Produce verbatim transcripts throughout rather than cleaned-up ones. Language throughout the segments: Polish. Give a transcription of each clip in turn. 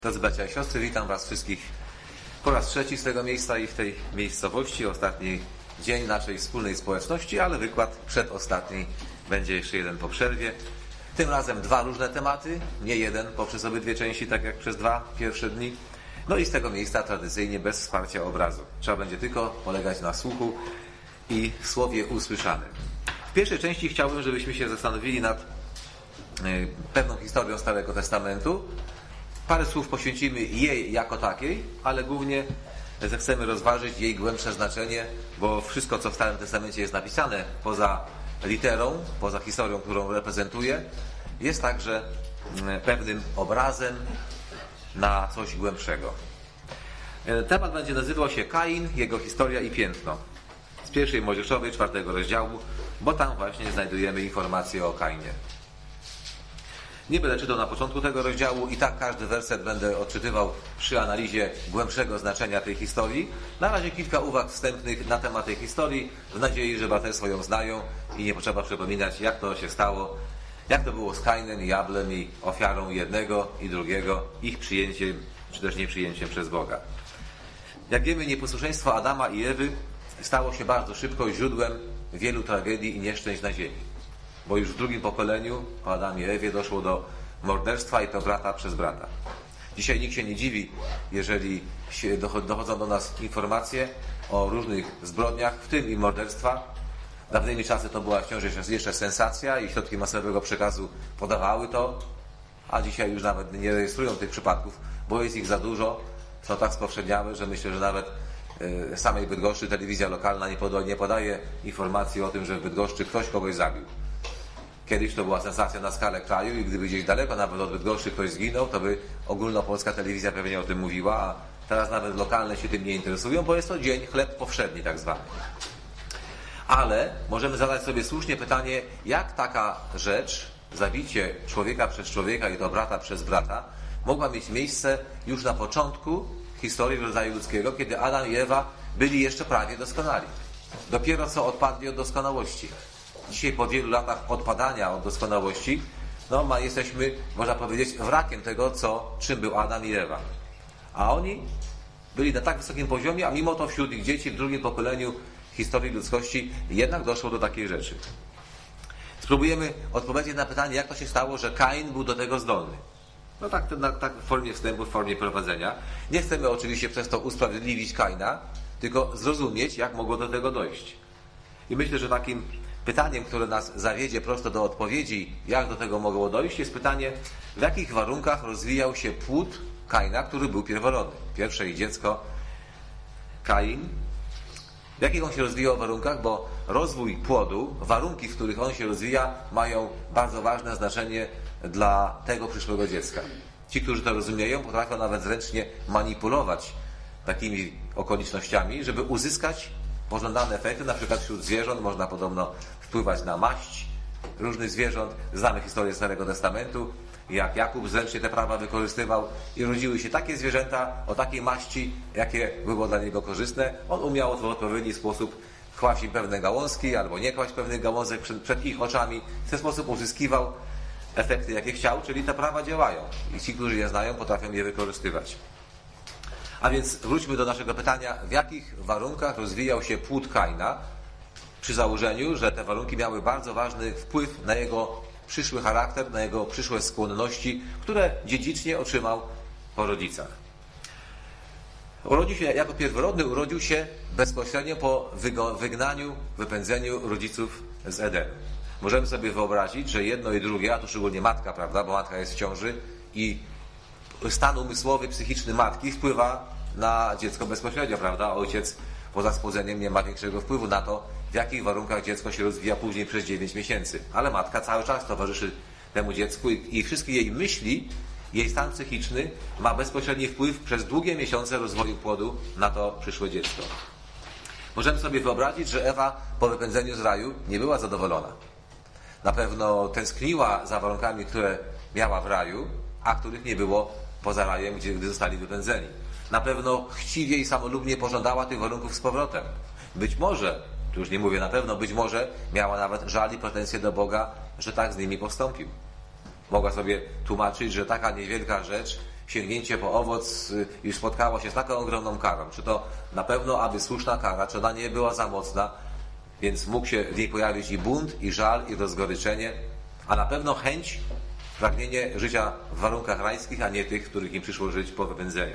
Drodzy bracia i siostry, witam Was wszystkich po raz trzeci z tego miejsca i w tej miejscowości. Ostatni dzień naszej wspólnej społeczności, ale wykład przedostatni będzie jeszcze jeden po przerwie. Tym razem dwa różne tematy, nie jeden poprzez obydwie części, tak jak przez dwa pierwsze dni. No i z tego miejsca tradycyjnie bez wsparcia obrazu. Trzeba będzie tylko polegać na słuchu i słowie usłyszanym. W pierwszej części chciałbym, żebyśmy się zastanowili nad pewną historią Starego Testamentu. Parę słów poświęcimy jej jako takiej, ale głównie zechcemy rozważyć jej głębsze znaczenie, bo wszystko, co w Starym Testamencie jest napisane, poza literą, poza historią, którą reprezentuje, jest także pewnym obrazem na coś głębszego. Temat będzie nazywał się Kain, jego historia i piętno. Z pierwszej Mojżeszowej, czwartego rozdziału, bo tam właśnie znajdujemy informacje o Kainie. Nie będę czytał na początku tego rozdziału i tak każdy werset będę odczytywał przy analizie głębszego znaczenia tej historii. Na razie kilka uwag wstępnych na temat tej historii, w nadziei, że braterstwo ją znają i nie potrzeba przypominać, jak to się stało, jak to było z Kainem i Ablem i ofiarą jednego i drugiego, ich przyjęciem czy też nieprzyjęciem przez Boga. Jak wiemy, nieposłuszeństwo Adama i Ewy stało się bardzo szybko źródłem wielu tragedii i nieszczęść na ziemi. Bo już w drugim pokoleniu, po Adamie i Ewie, doszło do morderstwa i to brata przez brata. Dzisiaj nikt się nie dziwi, jeżeli dochodzą do nas informacje o różnych zbrodniach, w tym i morderstwa. Dawnymi czasy to była wciąż jeszcze sensacja i środki masowego przekazu podawały to, a dzisiaj już nawet nie rejestrują tych przypadków, bo jest ich za dużo, są tak spowszedniałe, że myślę, że nawet w samej Bydgoszczy telewizja lokalna nie podaje informacji o tym, że w Bydgoszczy ktoś kogoś zabił. Kiedyś to była sensacja na skalę kraju i gdyby gdzieś daleko, nawet od Bydgoszczy ktoś zginął, to by ogólnopolska telewizja pewnie o tym mówiła, a teraz nawet lokalne się tym nie interesują, bo jest to dzień chleb powszedni tak zwany. Ale możemy zadać sobie słusznie pytanie, jak taka rzecz, zabicie człowieka przez człowieka i to brata przez brata, mogła mieć miejsce już na początku historii rodzaju ludzkiego, kiedy Adam i Ewa byli jeszcze prawie doskonali. Dopiero co odpadli od doskonałości. Dzisiaj po wielu latach odpadania od doskonałości, no ma, jesteśmy, można powiedzieć, wrakiem tego, co, czym był Adam i Ewa. A oni byli na tak wysokim poziomie, a mimo to wśród ich dzieci w drugim pokoleniu historii ludzkości jednak doszło do takiej rzeczy. Spróbujemy odpowiedzieć na pytanie, jak to się stało, że Kain był do tego zdolny. No tak, tak, tak w formie wstępu, w formie prowadzenia. Nie chcemy oczywiście przez to usprawiedliwić Kaina, tylko zrozumieć, jak mogło do tego dojść. I myślę, że takim pytaniem, które nas zawiedzie prosto do odpowiedzi, jak do tego mogło dojść, jest pytanie, w jakich warunkach rozwijał się płód Kaina, który był pierworodny. Pierwsze ich dziecko, Kain. W jakich on się rozwijał warunkach, bo rozwój płodu, warunki, w których on się rozwija, mają bardzo ważne znaczenie dla tego przyszłego dziecka. Ci, którzy to rozumieją, potrafią nawet zręcznie manipulować takimi okolicznościami, żeby uzyskać pożądane efekty. Na przykład wśród zwierząt można podobno wpływać na maść różnych zwierząt. Znamy historię Starego Testamentu, jak Jakub zręcznie te prawa wykorzystywał i rodziły się takie zwierzęta o takiej maści, jakie było dla niego korzystne. On umiał w odpowiedni sposób kłaść im pewne gałązki albo nie kłaść pewnych gałązek przed, przed ich oczami. W ten sposób uzyskiwał efekty, jakie chciał, czyli te prawa działają i ci, którzy je znają, potrafią je wykorzystywać. A więc wróćmy do naszego pytania, w jakich warunkach rozwijał się płód Kaina, przy założeniu, że te warunki miały bardzo ważny wpływ na jego przyszły charakter, na jego przyszłe skłonności, które dziedzicznie otrzymał po rodzicach. Urodził się, jako pierworodny urodził się bezpośrednio po wygnaniu, wypędzeniu rodziców z Edenu. Możemy sobie wyobrazić, że jedno i drugie, a tu szczególnie matka, prawda, bo matka jest w ciąży i stan umysłowy, psychiczny matki wpływa na dziecko bezpośrednio, prawda? Ojciec poza spłodzeniem nie ma większego wpływu na to, w jakich warunkach dziecko się rozwija później przez dziewięć miesięcy. Ale matka cały czas towarzyszy temu dziecku i, i wszystkie jej myśli, jej stan psychiczny ma bezpośredni wpływ przez długie miesiące rozwoju płodu na to przyszłe dziecko. Możemy sobie wyobrazić, że Ewa po wypędzeniu z raju nie była zadowolona. Na pewno tęskniła za warunkami, które miała w raju, a których nie było poza rajem, gdzie, gdy zostali wypędzeni. Na pewno chciwie i samolubnie pożądała tych warunków z powrotem. Być może, tu już nie mówię na pewno, być może miała nawet żal i pretensje do Boga, że tak z nimi postąpił. Mogła sobie tłumaczyć, że taka niewielka rzecz sięgnięcie po owoc już spotkało się z taką ogromną karą. Czy to na pewno, aby słuszna kara, czy ona nie była za mocna, więc mógł się w niej pojawić i bunt, i żal, i rozgoryczenie, a na pewno chęć, pragnienie życia w warunkach rajskich, a nie tych, w których im przyszło żyć po wypędzeniu.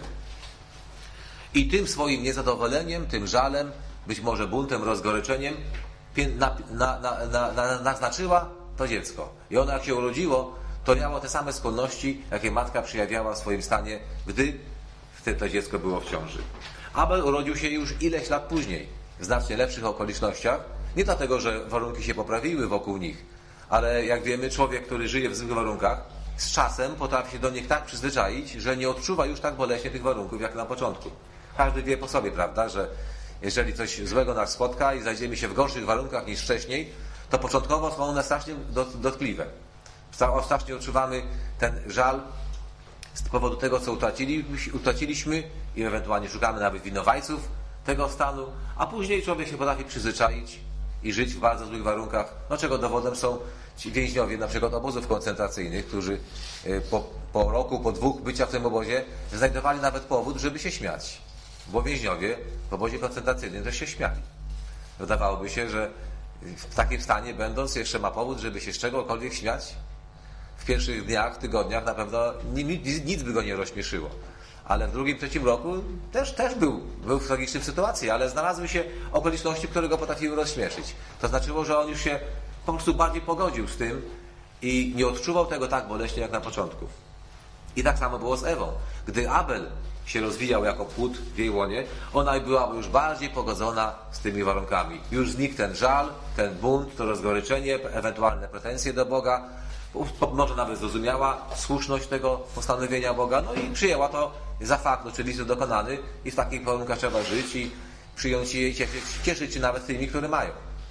I tym swoim niezadowoleniem, tym żalem, być może buntem, rozgoryczeniem na, na, na, na, na, naznaczyła to dziecko. I ono jak się urodziło, to miało te same skłonności, jakie matka przejawiała w swoim stanie, gdy to dziecko było w ciąży. Abel urodził się już ileś lat później, w znacznie lepszych okolicznościach, nie dlatego, że warunki się poprawiły wokół nich, ale jak wiemy, człowiek, który żyje w złych warunkach, z czasem potrafi się do nich tak przyzwyczaić, że nie odczuwa już tak boleśnie tych warunków, jak na początku. Każdy wie po sobie, prawda, że jeżeli coś złego nas spotka i znajdziemy się w gorszych warunkach niż wcześniej, to początkowo są one strasznie dotkliwe. Strasznie odczuwamy ten żal z powodu tego, co utraciliśmy i ewentualnie szukamy nawet winowajców tego stanu, a później człowiek się potrafi przyzwyczaić i żyć w bardzo złych warunkach, no czego dowodem są ci więźniowie na przykład obozów koncentracyjnych, którzy po, po roku, po dwóch bycia w tym obozie znajdowali nawet powód, żeby się śmiać. Bo więźniowie w obozie koncentracyjnym też się śmiali. Wydawałoby się, że w takim stanie będąc jeszcze ma powód, żeby się z czegokolwiek śmiać. W pierwszych dniach, tygodniach na pewno nic by go nie rozśmieszyło. Ale w drugim, trzecim roku też, też był, był w tragicznej sytuacji, ale znalazły się okoliczności, które go potrafiły rozśmieszyć. To znaczyło, że on już się po prostu bardziej pogodził z tym i nie odczuwał tego tak boleśnie jak na początku. I tak samo było z Ewą. Gdy Abel się rozwijał jako płód w jej łonie, ona była już bardziej pogodzona z tymi warunkami. Już znikł ten żal, ten bunt, to rozgoryczenie, ewentualne pretensje do Boga. Może nawet zrozumiała słuszność tego postanowienia Boga, no i przyjęła to za fakt oczywiście dokonany i w takich warunkach trzeba żyć i przyjąć je i cieszyć, cieszyć się nawet tymi, które mają.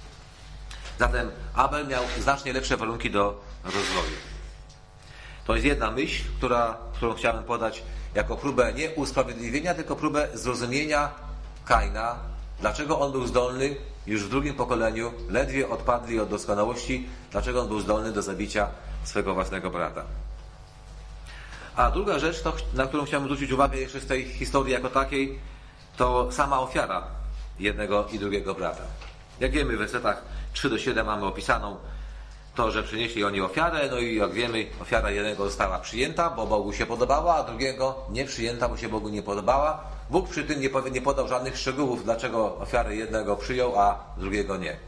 Zatem Abel miał znacznie lepsze warunki do rozwoju. To jest jedna myśl, która, którą chciałem podać jako próbę nie usprawiedliwienia, tylko próbę zrozumienia Kaina, dlaczego on był zdolny już w drugim pokoleniu, ledwie odpadli od doskonałości, dlaczego on był zdolny do zabicia swego własnego brata. A druga rzecz, to, na którą chciałem zwrócić uwagę jeszcze z tej historii jako takiej, to sama ofiara jednego i drugiego brata. Jak wiemy, w wersetach trzy do siedem mamy opisaną to, że przynieśli oni ofiarę, no i jak wiemy, ofiara jednego została przyjęta, bo Bogu się podobała, a drugiego nie przyjęta, bo się Bogu nie podobała. Bóg przy tym nie, nie podał żadnych szczegółów, dlaczego ofiarę jednego przyjął, a drugiego nie.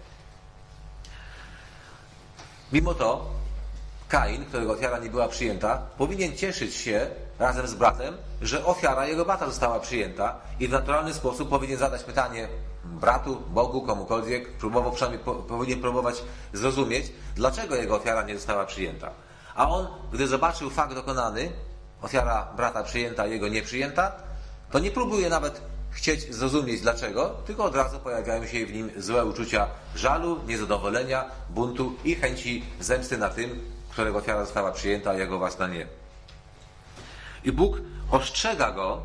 Mimo to Kain, którego ofiara nie była przyjęta, powinien cieszyć się razem z bratem, że ofiara jego brata została przyjęta i w naturalny sposób powinien zadać pytanie bratu, Bogu, komukolwiek, próbował, przynajmniej po, powinien próbować zrozumieć, dlaczego jego ofiara nie została przyjęta. A on, gdy zobaczył fakt dokonany, ofiara brata przyjęta, jego nie przyjęta, to nie próbuje nawet chcieć zrozumieć dlaczego, tylko od razu pojawiają się w nim złe uczucia żalu, niezadowolenia, buntu i chęci zemsty na tym, którego ofiara została przyjęta, a jego własna nie. I Bóg ostrzega go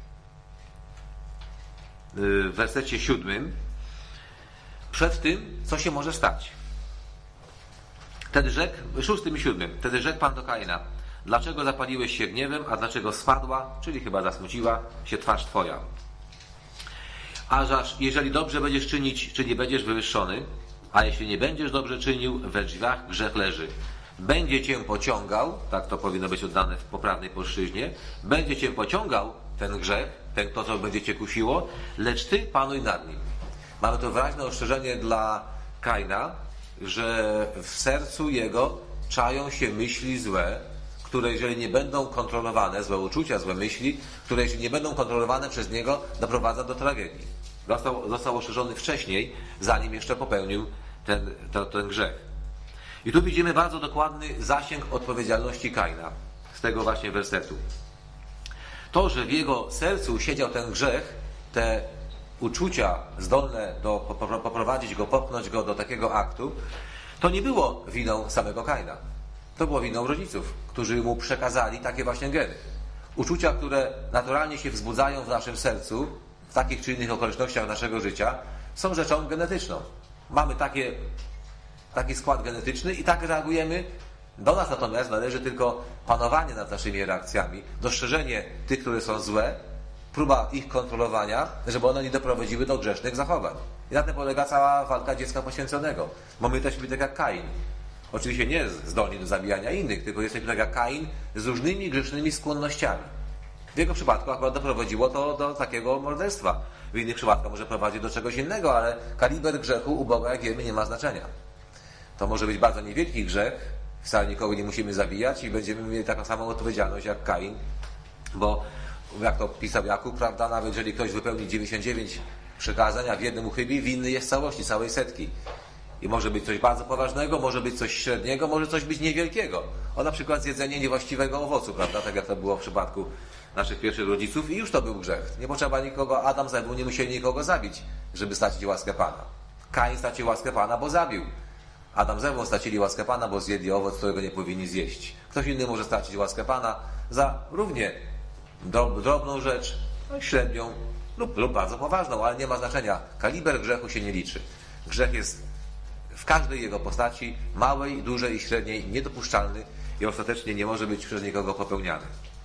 w wersecie siódmym przed tym, co się może stać. Wtedy rzekł, szóstym i siódmym, wtedy rzekł Pan do Kaina: dlaczego zapaliłeś się gniewem, a dlaczego spadła, czyli chyba zasmuciła się twarz twoja? A aż jeżeli dobrze będziesz czynić, czy nie będziesz wywyższony, a jeśli nie będziesz dobrze czynił, we drzwiach grzech leży. Będzie cię pociągał, tak to powinno być oddane w poprawnej polszczyźnie, będzie cię pociągał ten grzech, ten, to co będzie cię kusiło, lecz ty panuj nad nim. Mamy to wyraźne ostrzeżenie dla Kaina, że w sercu jego czają się myśli złe, które jeżeli nie będą kontrolowane, złe uczucia, złe myśli, które jeżeli nie będą kontrolowane przez niego, doprowadzą do tragedii. Został, został ostrzeżony wcześniej, zanim jeszcze popełnił ten, to, ten grzech. I tu widzimy bardzo dokładny zasięg odpowiedzialności Kaina z tego właśnie wersetu. To, że w jego sercu siedział ten grzech, te uczucia zdolne do poprowadzić go, popchnąć go do takiego aktu, to nie było winą samego Kaina. To było winą rodziców, którzy mu przekazali takie właśnie geny. Uczucia, które naturalnie się wzbudzają w naszym sercu, w takich czy innych okolicznościach naszego życia, są rzeczą genetyczną. Mamy takie, taki skład genetyczny i tak reagujemy Do nas natomiast należy tylko panowanie nad naszymi reakcjami, dostrzeżenie tych, które są złe, próba ich kontrolowania, żeby one nie doprowadziły do grzesznych zachowań. I na tym polega cała walka dziecka poświęconego. Bo my jesteśmy tak jak Kain. Oczywiście nie zdolni do zabijania innych, tylko jesteśmy tak jak Kain z różnymi grzesznymi skłonnościami. W jego przypadku akurat doprowadziło to do takiego morderstwa. W innych przypadkach może prowadzić do czegoś innego, ale kaliber grzechu u Boga, jak wiemy, nie ma znaczenia. To może być bardzo niewielki grzech, wcale nikogo nie musimy zabijać i będziemy mieli taką samą odpowiedzialność jak Kain, bo jak to pisał Jakub, prawda, nawet jeżeli ktoś wypełni dziewięćdziesiąt dziewięć przykazań, a w jednym uchybi, winny jest całości, całej setki. I może być coś bardzo poważnego, może być coś średniego, może coś być niewielkiego. O na przykład zjedzenie niewłaściwego owocu, prawda, tak jak to było w przypadku naszych pierwszych rodziców i już to był grzech. Nie potrzeba nikogo, Adam z Ewą nie musieli nikogo zabić, żeby stracić łaskę Pana. Kain stracił łaskę Pana, bo zabił. Adam z Ewą stracili łaskę Pana, bo zjedli owoc, którego nie powinni zjeść. Ktoś inny może stracić łaskę Pana za równie drobną rzecz, średnią lub, lub bardzo poważną, ale nie ma znaczenia. Kaliber grzechu się nie liczy. Grzech jest w każdej jego postaci, małej, dużej i średniej, niedopuszczalny i ostatecznie nie może być przez nikogo popełniany.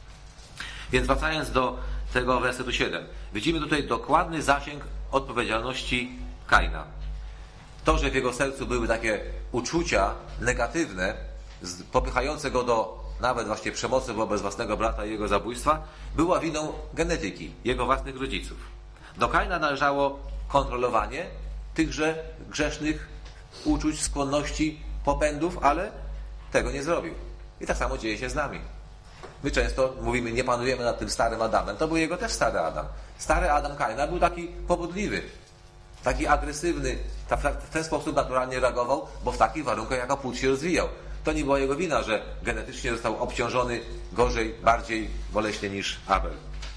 Więc wracając do tego wersetu siedem. Widzimy tutaj dokładny zasięg odpowiedzialności Kaina. To, że w jego sercu były takie uczucia negatywne, popychające go do nawet właśnie przemocy wobec własnego brata i jego zabójstwa, była winą genetyki, jego własnych rodziców. Do Kaina należało kontrolowanie tychże grzesznych uczuć, skłonności, popędów, ale tego nie zrobił. I tak samo dzieje się z nami. My często mówimy, nie panujemy nad tym starym Adamem. To był jego też stary Adam. Stary Adam Kaina był taki pobudliwy, taki agresywny. W ten sposób naturalnie reagował, bo w takich warunkach jako płód się rozwijał. To nie była jego wina, że genetycznie został obciążony gorzej, bardziej boleśnie niż Abel.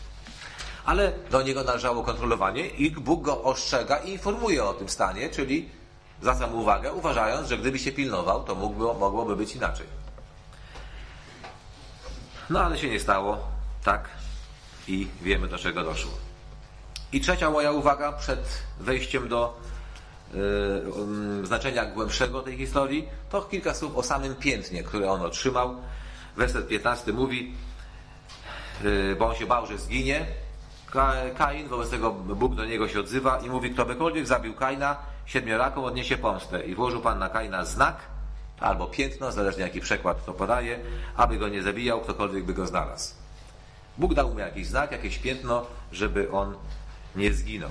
Ale do niego należało kontrolowanie i Bóg go ostrzega i informuje o tym stanie, czyli zwraca mu uwagę, uważając, że gdyby się pilnował, to mógłby, mogłoby być inaczej. No ale się nie stało, tak, i wiemy, do czego doszło. I trzecia moja uwaga przed wejściem do yy, yy, znaczenia głębszego tej historii, to kilka słów o samym piętnie, które on otrzymał. Werset piętnasty mówi, yy, bo on się bał, że zginie. Kain, wobec tego Bóg do niego się odzywa i mówi, kto bykolwiek zabił Kaina, siedmioraką odniesie pomstę. I włożył Pan na Kaina znak, albo piętno, zależnie jaki przekład to podaje, aby go nie zabijał, ktokolwiek by go znalazł. Bóg dał mu jakiś znak, jakieś piętno, żeby on nie zginął.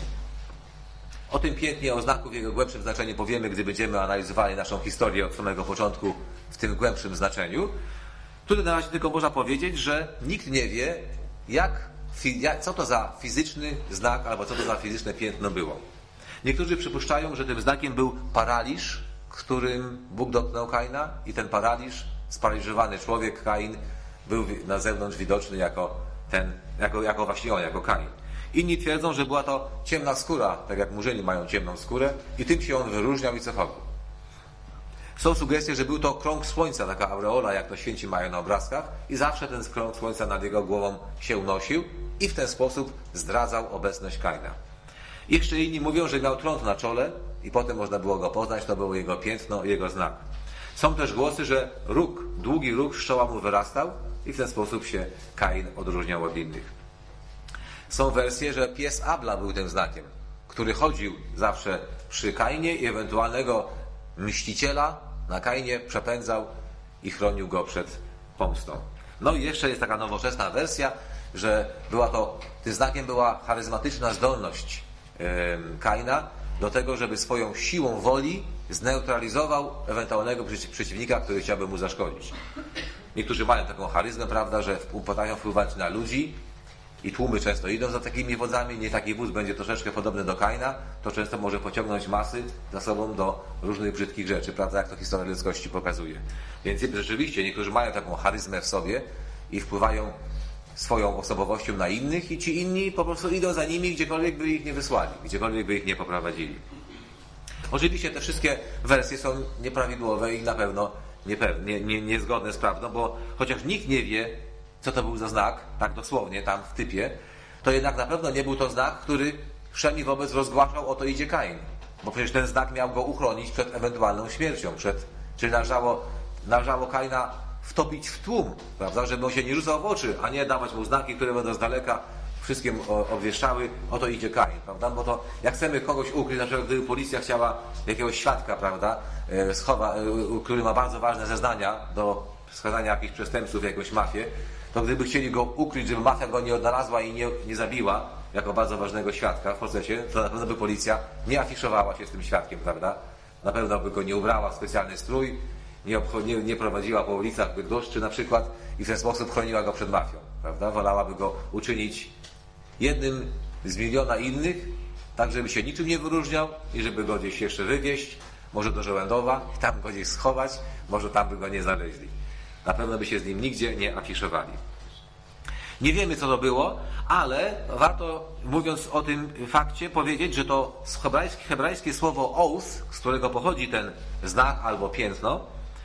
O tym piętnie, o znaku w jego głębszym znaczeniu powiemy, gdy będziemy analizowali naszą historię od samego początku w tym głębszym znaczeniu. Tutaj na razie tylko można powiedzieć, że nikt nie wie, jak, co to za fizyczny znak, albo co to za fizyczne piętno było. Niektórzy przypuszczają, że tym znakiem był paraliż, którym Bóg dotknął Kaina i ten paraliż, sparaliżowany człowiek, Kain, był na zewnątrz widoczny jako ten, jako, jako właśnie on, jako Kain. Inni twierdzą, że była to ciemna skóra, tak jak murzyni mają ciemną skórę i tym się on wyróżniał i cechował. Są sugestie, że był to krąg słońca, taka aureola, jak to święci mają na obrazkach i zawsze ten krąg słońca nad jego głową się unosił i w ten sposób zdradzał obecność Kaina. Jeszcze inni mówią, że miał trąd na czole i potem można było go poznać, to było jego piętno, jego znak. Są też głosy, że róg, długi róg z czoła mu wyrastał i w ten sposób się Kain odróżniał od innych. Są wersje, że pies Abla był tym znakiem, który chodził zawsze przy Kainie i ewentualnego mściciela na Kainie przepędzał i chronił go przed pomstą. No i jeszcze jest taka nowoczesna wersja, że była to, tym znakiem była charyzmatyczna zdolność yy, Kaina do tego, żeby swoją siłą woli zneutralizował ewentualnego przeciwnika, który chciałby mu zaszkodzić. Niektórzy mają taką charyzmę, prawda, że potrafią wpływać na ludzi i tłumy często idą za takimi wodzami. Niech taki wódz będzie troszeczkę podobny do Kaina, to często może pociągnąć masy za sobą do różnych brzydkich rzeczy, prawda, jak to historia ludzkości pokazuje. Więc rzeczywiście niektórzy mają taką charyzmę w sobie i wpływają swoją osobowością na innych i ci inni po prostu idą za nimi, gdziekolwiek by ich nie wysłali, gdziekolwiek by ich nie poprowadzili. Oczywiście te wszystkie wersje są nieprawidłowe i na pewno niepewne, nie, nie, niezgodne z prawdą, bo chociaż nikt nie wie, co to był za znak, tak dosłownie tam w typie, to jednak na pewno nie był to znak, który wszemi wobec rozgłaszał, oto idzie Kain. Bo przecież ten znak miał go uchronić przed ewentualną śmiercią, przed, czyli należało należało Kaina wtopić w tłum, prawda, żeby on się nie rzucał w oczy, a nie dawać mu znaki, które będą z daleka wszystkim obwieszczały, oto idzie Kain, prawda, bo to jak chcemy kogoś ukryć, na przykład gdyby policja chciała jakiegoś świadka, prawda, schowa, który ma bardzo ważne zeznania do wskazania jakichś przestępców, jakąś mafię, to gdyby chcieli go ukryć, żeby mafia go nie odnalazła i nie, nie zabiła jako bardzo ważnego świadka w procesie, to na pewno by policja nie afiszowała się z tym świadkiem, prawda, na pewno by go nie ubrała w specjalny strój, nie, nie, nie prowadziła po ulicach Bydgoszczy na przykład i w ten sposób chroniła go przed mafią, prawda, wolałaby go uczynić jednym z miliona innych, tak żeby się niczym nie wyróżniał i żeby go gdzieś jeszcze wywieźć, może do Żołędowa, tam go gdzieś schować, może tam by go nie znaleźli. Na pewno by się z nim nigdzie nie afiszowali. Nie wiemy, co to było, ale warto, mówiąc o tym fakcie, powiedzieć, że to hebrajskie, hebrajskie słowo oath, z którego pochodzi ten znak albo piętno,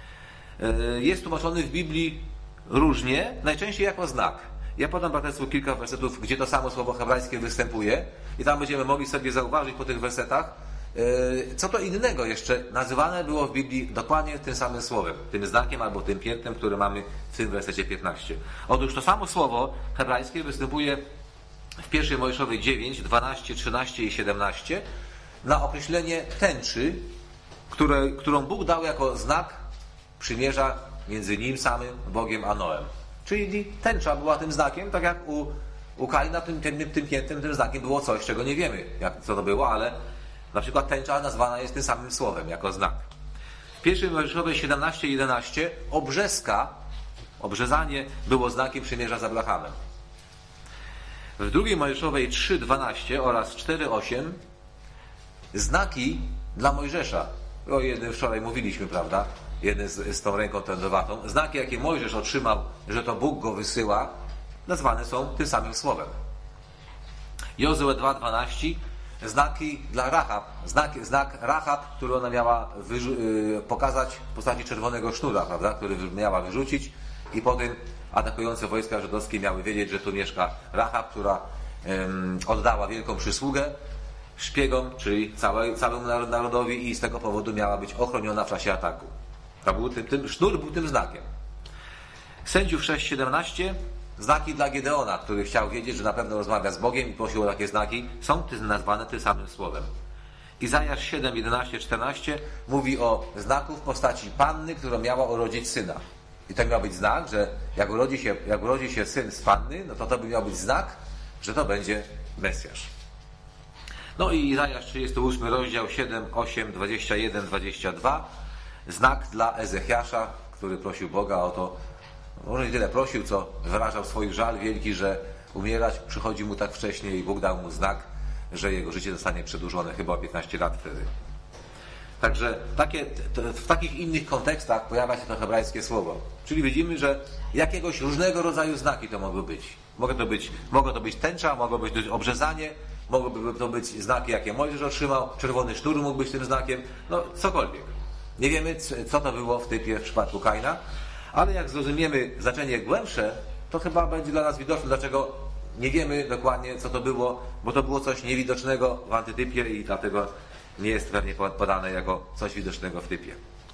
jest tłumaczony w Biblii różnie, najczęściej jako znak. Ja podam Państwu kilka wersetów, gdzie to samo słowo hebrajskie występuje i tam będziemy mogli sobie zauważyć po tych wersetach, co to innego jeszcze nazywane było w Biblii dokładnie tym samym słowem, tym znakiem albo tym piętnem, które mamy w tym wersecie piętnastym. Otóż to samo słowo hebrajskie występuje w pierwszej Mojżeszowej dziewięć, dwanaście, trzynaście i siedemnaście na określenie tęczy, które, którą Bóg dał jako znak przymierza między nim samym, Bogiem a Noem. Czyli tęcza była tym znakiem, tak jak u, u Kaina tym, tym, tym piętnem, tym znakiem było coś, czego nie wiemy, jak, co to było, ale na przykład tęcza nazwana jest tym samym słowem, jako znak. W pierwszej Mojżeszowej siedemnaście, jedenaście obrzeska, obrzezanie było znakiem przymierza z Abrahamem. W drugiej Mojżeszowej trzy, dwanaście oraz cztery, osiem znaki dla Mojżesza. O jednym wczoraj mówiliśmy, prawda? Jeden z, z tą ręką tędowatą. Znaki, jakie Mojżesz otrzymał, że to Bóg go wysyła, nazwane są tym samym słowem. Jozue dwa, dwanaście znaki dla Rahab. Znak, znak Rahab, który ona miała wyrzu- pokazać w postaci czerwonego sznura, prawda? Który miała wyrzucić i potem atakujące wojska żydowskie miały wiedzieć, że tu mieszka Rahab, która um, oddała wielką przysługę szpiegom, czyli całej, całemu narodowi i z tego powodu miała być ochroniona w czasie ataku. To był tym, tym, sznur był tym znakiem. Sędziów sześć, siedemnaście znaki dla Gedeona, który chciał wiedzieć, że na pewno rozmawia z Bogiem i prosił o takie znaki, są nazwane tym samym słowem. Izajasz siedem, jedenaście, czternaście mówi o znaku w postaci panny, która miała urodzić syna. I to miał być znak, że jak urodzi się, jak urodzi się syn z panny, no to to by miał być znak, że to będzie Mesjasz. No i Izajasz trzydziesty ósmy rozdział siedem, osiem, dwadzieścia jeden, dwadzieścia dwa znak dla Ezechiasza, który prosił Boga o to, może nie tyle prosił, co wyrażał swój żal wielki, że umierać przychodzi mu tak wcześnie i Bóg dał mu znak, że jego życie zostanie przedłużone chyba o piętnaście lat wtedy. Także takie, w takich innych kontekstach pojawia się to hebrajskie słowo. Czyli widzimy, że jakiegoś różnego rodzaju znaki to mogły być. Mogło to być, mogło to być tęcza, mogło być obrzezanie, mogłoby to być znaki, jakie Mojżesz otrzymał, czerwony sznur mógł być tym znakiem, no cokolwiek. Nie wiemy, co to było w typie w przypadku Kaina, ale jak zrozumiemy znaczenie głębsze, to chyba będzie dla nas widoczne, dlaczego nie wiemy dokładnie, co to było, bo to było coś niewidocznego w antytypie i dlatego nie jest pewnie podane jako coś widocznego w typie.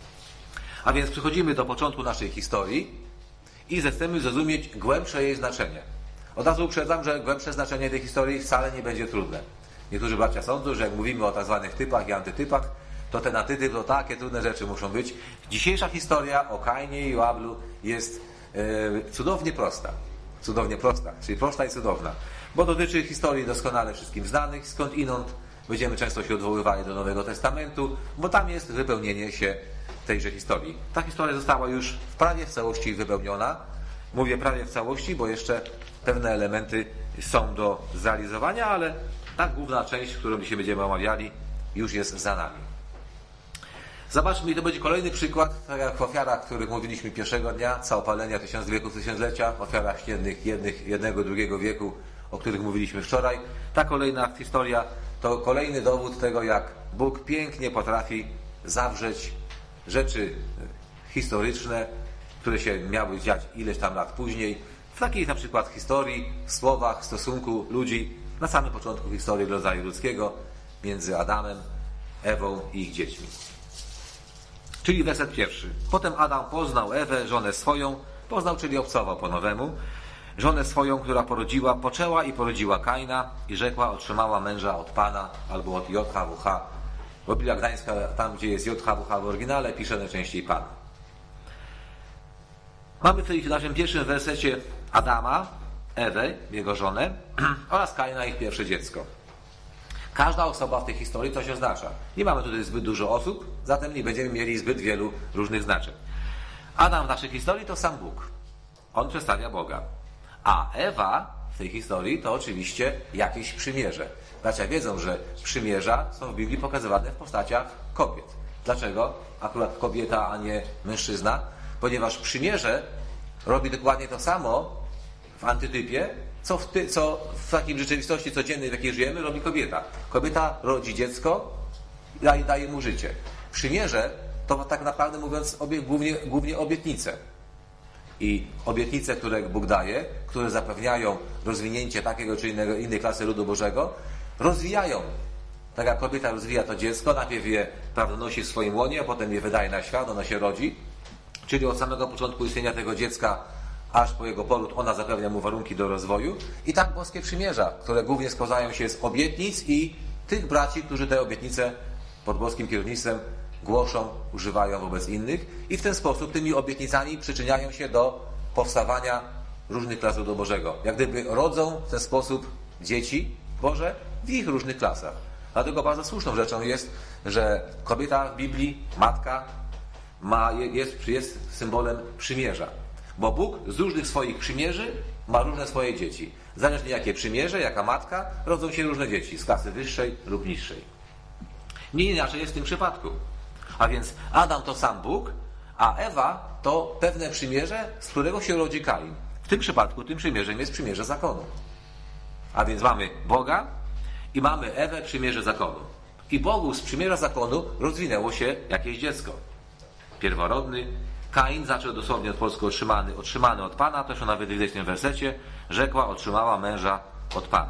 A więc przechodzimy do początku naszej historii i zechcemy zrozumieć głębsze jej znaczenie. Od razu uprzedzam, że głębsze znaczenie tej historii wcale nie będzie trudne. Niektórzy bracia sądzą, że jak mówimy o tak zwanych typach i antytypach, to ten antytyp to takie trudne rzeczy muszą być. Dzisiejsza historia o Kainie i o Ablu jest e, cudownie prosta. Cudownie prosta, czyli prosta i cudowna. Bo dotyczy historii doskonale wszystkim znanych, skąd inąd będziemy często się odwoływali do Nowego Testamentu, bo tam jest wypełnienie się tejże historii. Ta historia została już w prawie w całości wypełniona. Mówię prawie w całości, bo jeszcze pewne elementy są do zrealizowania, ale ta główna część, którą dzisiaj będziemy omawiali, już jest za nami. Zobaczmy, i to będzie kolejny przykład, tak jak w ofiarach, o których mówiliśmy pierwszego dnia, całopalenia tysiąc wieków, tysiąclecia, ofiarach jednych, jednych, jednego, drugiego wieku, o których mówiliśmy wczoraj. Ta kolejna historia to kolejny dowód tego, jak Bóg pięknie potrafi zawrzeć rzeczy historyczne, które się miały dziać ileś tam lat później, w takiej na przykład historii, słowach, stosunku ludzi na samym początku historii rodzaju ludzkiego między Adamem, Ewą i ich dziećmi. Czyli werset pierwszy. Potem Adam poznał Ewę, żonę swoją, poznał, czyli obcował po nowemu, żonę swoją, która porodziła, poczęła i porodziła Kaina i rzekła, otrzymała męża od Pana albo od J H W H. Bo Biblia Gdańska, tam gdzie jest J H W H w oryginale, pisze najczęściej Pana. Mamy tutaj w naszym pierwszym wersecie Adama, Ewę, jego żonę oraz Kaina, ich pierwsze dziecko. Każda osoba w tej historii coś oznacza. Nie mamy tutaj zbyt dużo osób, zatem nie będziemy mieli zbyt wielu różnych znaczeń. Adam w naszej historii to sam Bóg. On przedstawia Boga. A Ewa w tej historii to oczywiście jakieś przymierze. Bracia wiedzą, że przymierza są w Biblii pokazywane w postaciach kobiet. Dlaczego akurat kobieta, a nie mężczyzna? Ponieważ przymierze robi dokładnie to samo w antytypie, co w, ty, co w takiej rzeczywistości codziennej, w jakiej żyjemy, robi kobieta. Kobieta rodzi dziecko i daje, daje mu życie. Przymierze to tak naprawdę mówiąc obie, głównie, głównie obietnice. I obietnice, które Bóg daje, które zapewniają rozwinięcie takiego czy innego, innej klasy ludu Bożego, rozwijają. Tak jak kobieta rozwija to dziecko, najpierw je prawda, nosi w swoim łonie, a potem je wydaje na świat, ono się rodzi. Czyli od samego początku istnienia tego dziecka, aż po jego poród, ona zapewnia mu warunki do rozwoju. I tak boskie przymierza, które głównie składają się z obietnic i tych braci, którzy te obietnice pod boskim kierownictwem głoszą, używają wobec innych i w ten sposób tymi obietnicami przyczyniają się do powstawania różnych klas ludu Bożego. Jak gdyby rodzą w ten sposób dzieci Boże w ich różnych klasach. Dlatego bardzo słuszną rzeczą jest, że kobieta w Biblii, matka, ma, jest, jest symbolem przymierza. Bo Bóg z różnych swoich przymierzy ma różne swoje dzieci. Zależnie jakie przymierze, jaka matka, rodzą się różne dzieci z klasy wyższej lub niższej. Nie inaczej jest w tym przypadku. A więc Adam to sam Bóg, a Ewa to pewne przymierze, z którego się rodzi Kain. W tym przypadku tym przymierzem jest przymierze zakonu. A więc mamy Boga i mamy Ewę, przymierze zakonu. I Bogu z przymierza zakonu rozwinęło się jakieś dziecko. Pierworodny. Kain zaczął dosłownie od polsku otrzymany, otrzymany od Pana, to się nawet widać w tym wersecie, rzekła, otrzymała męża od Pana.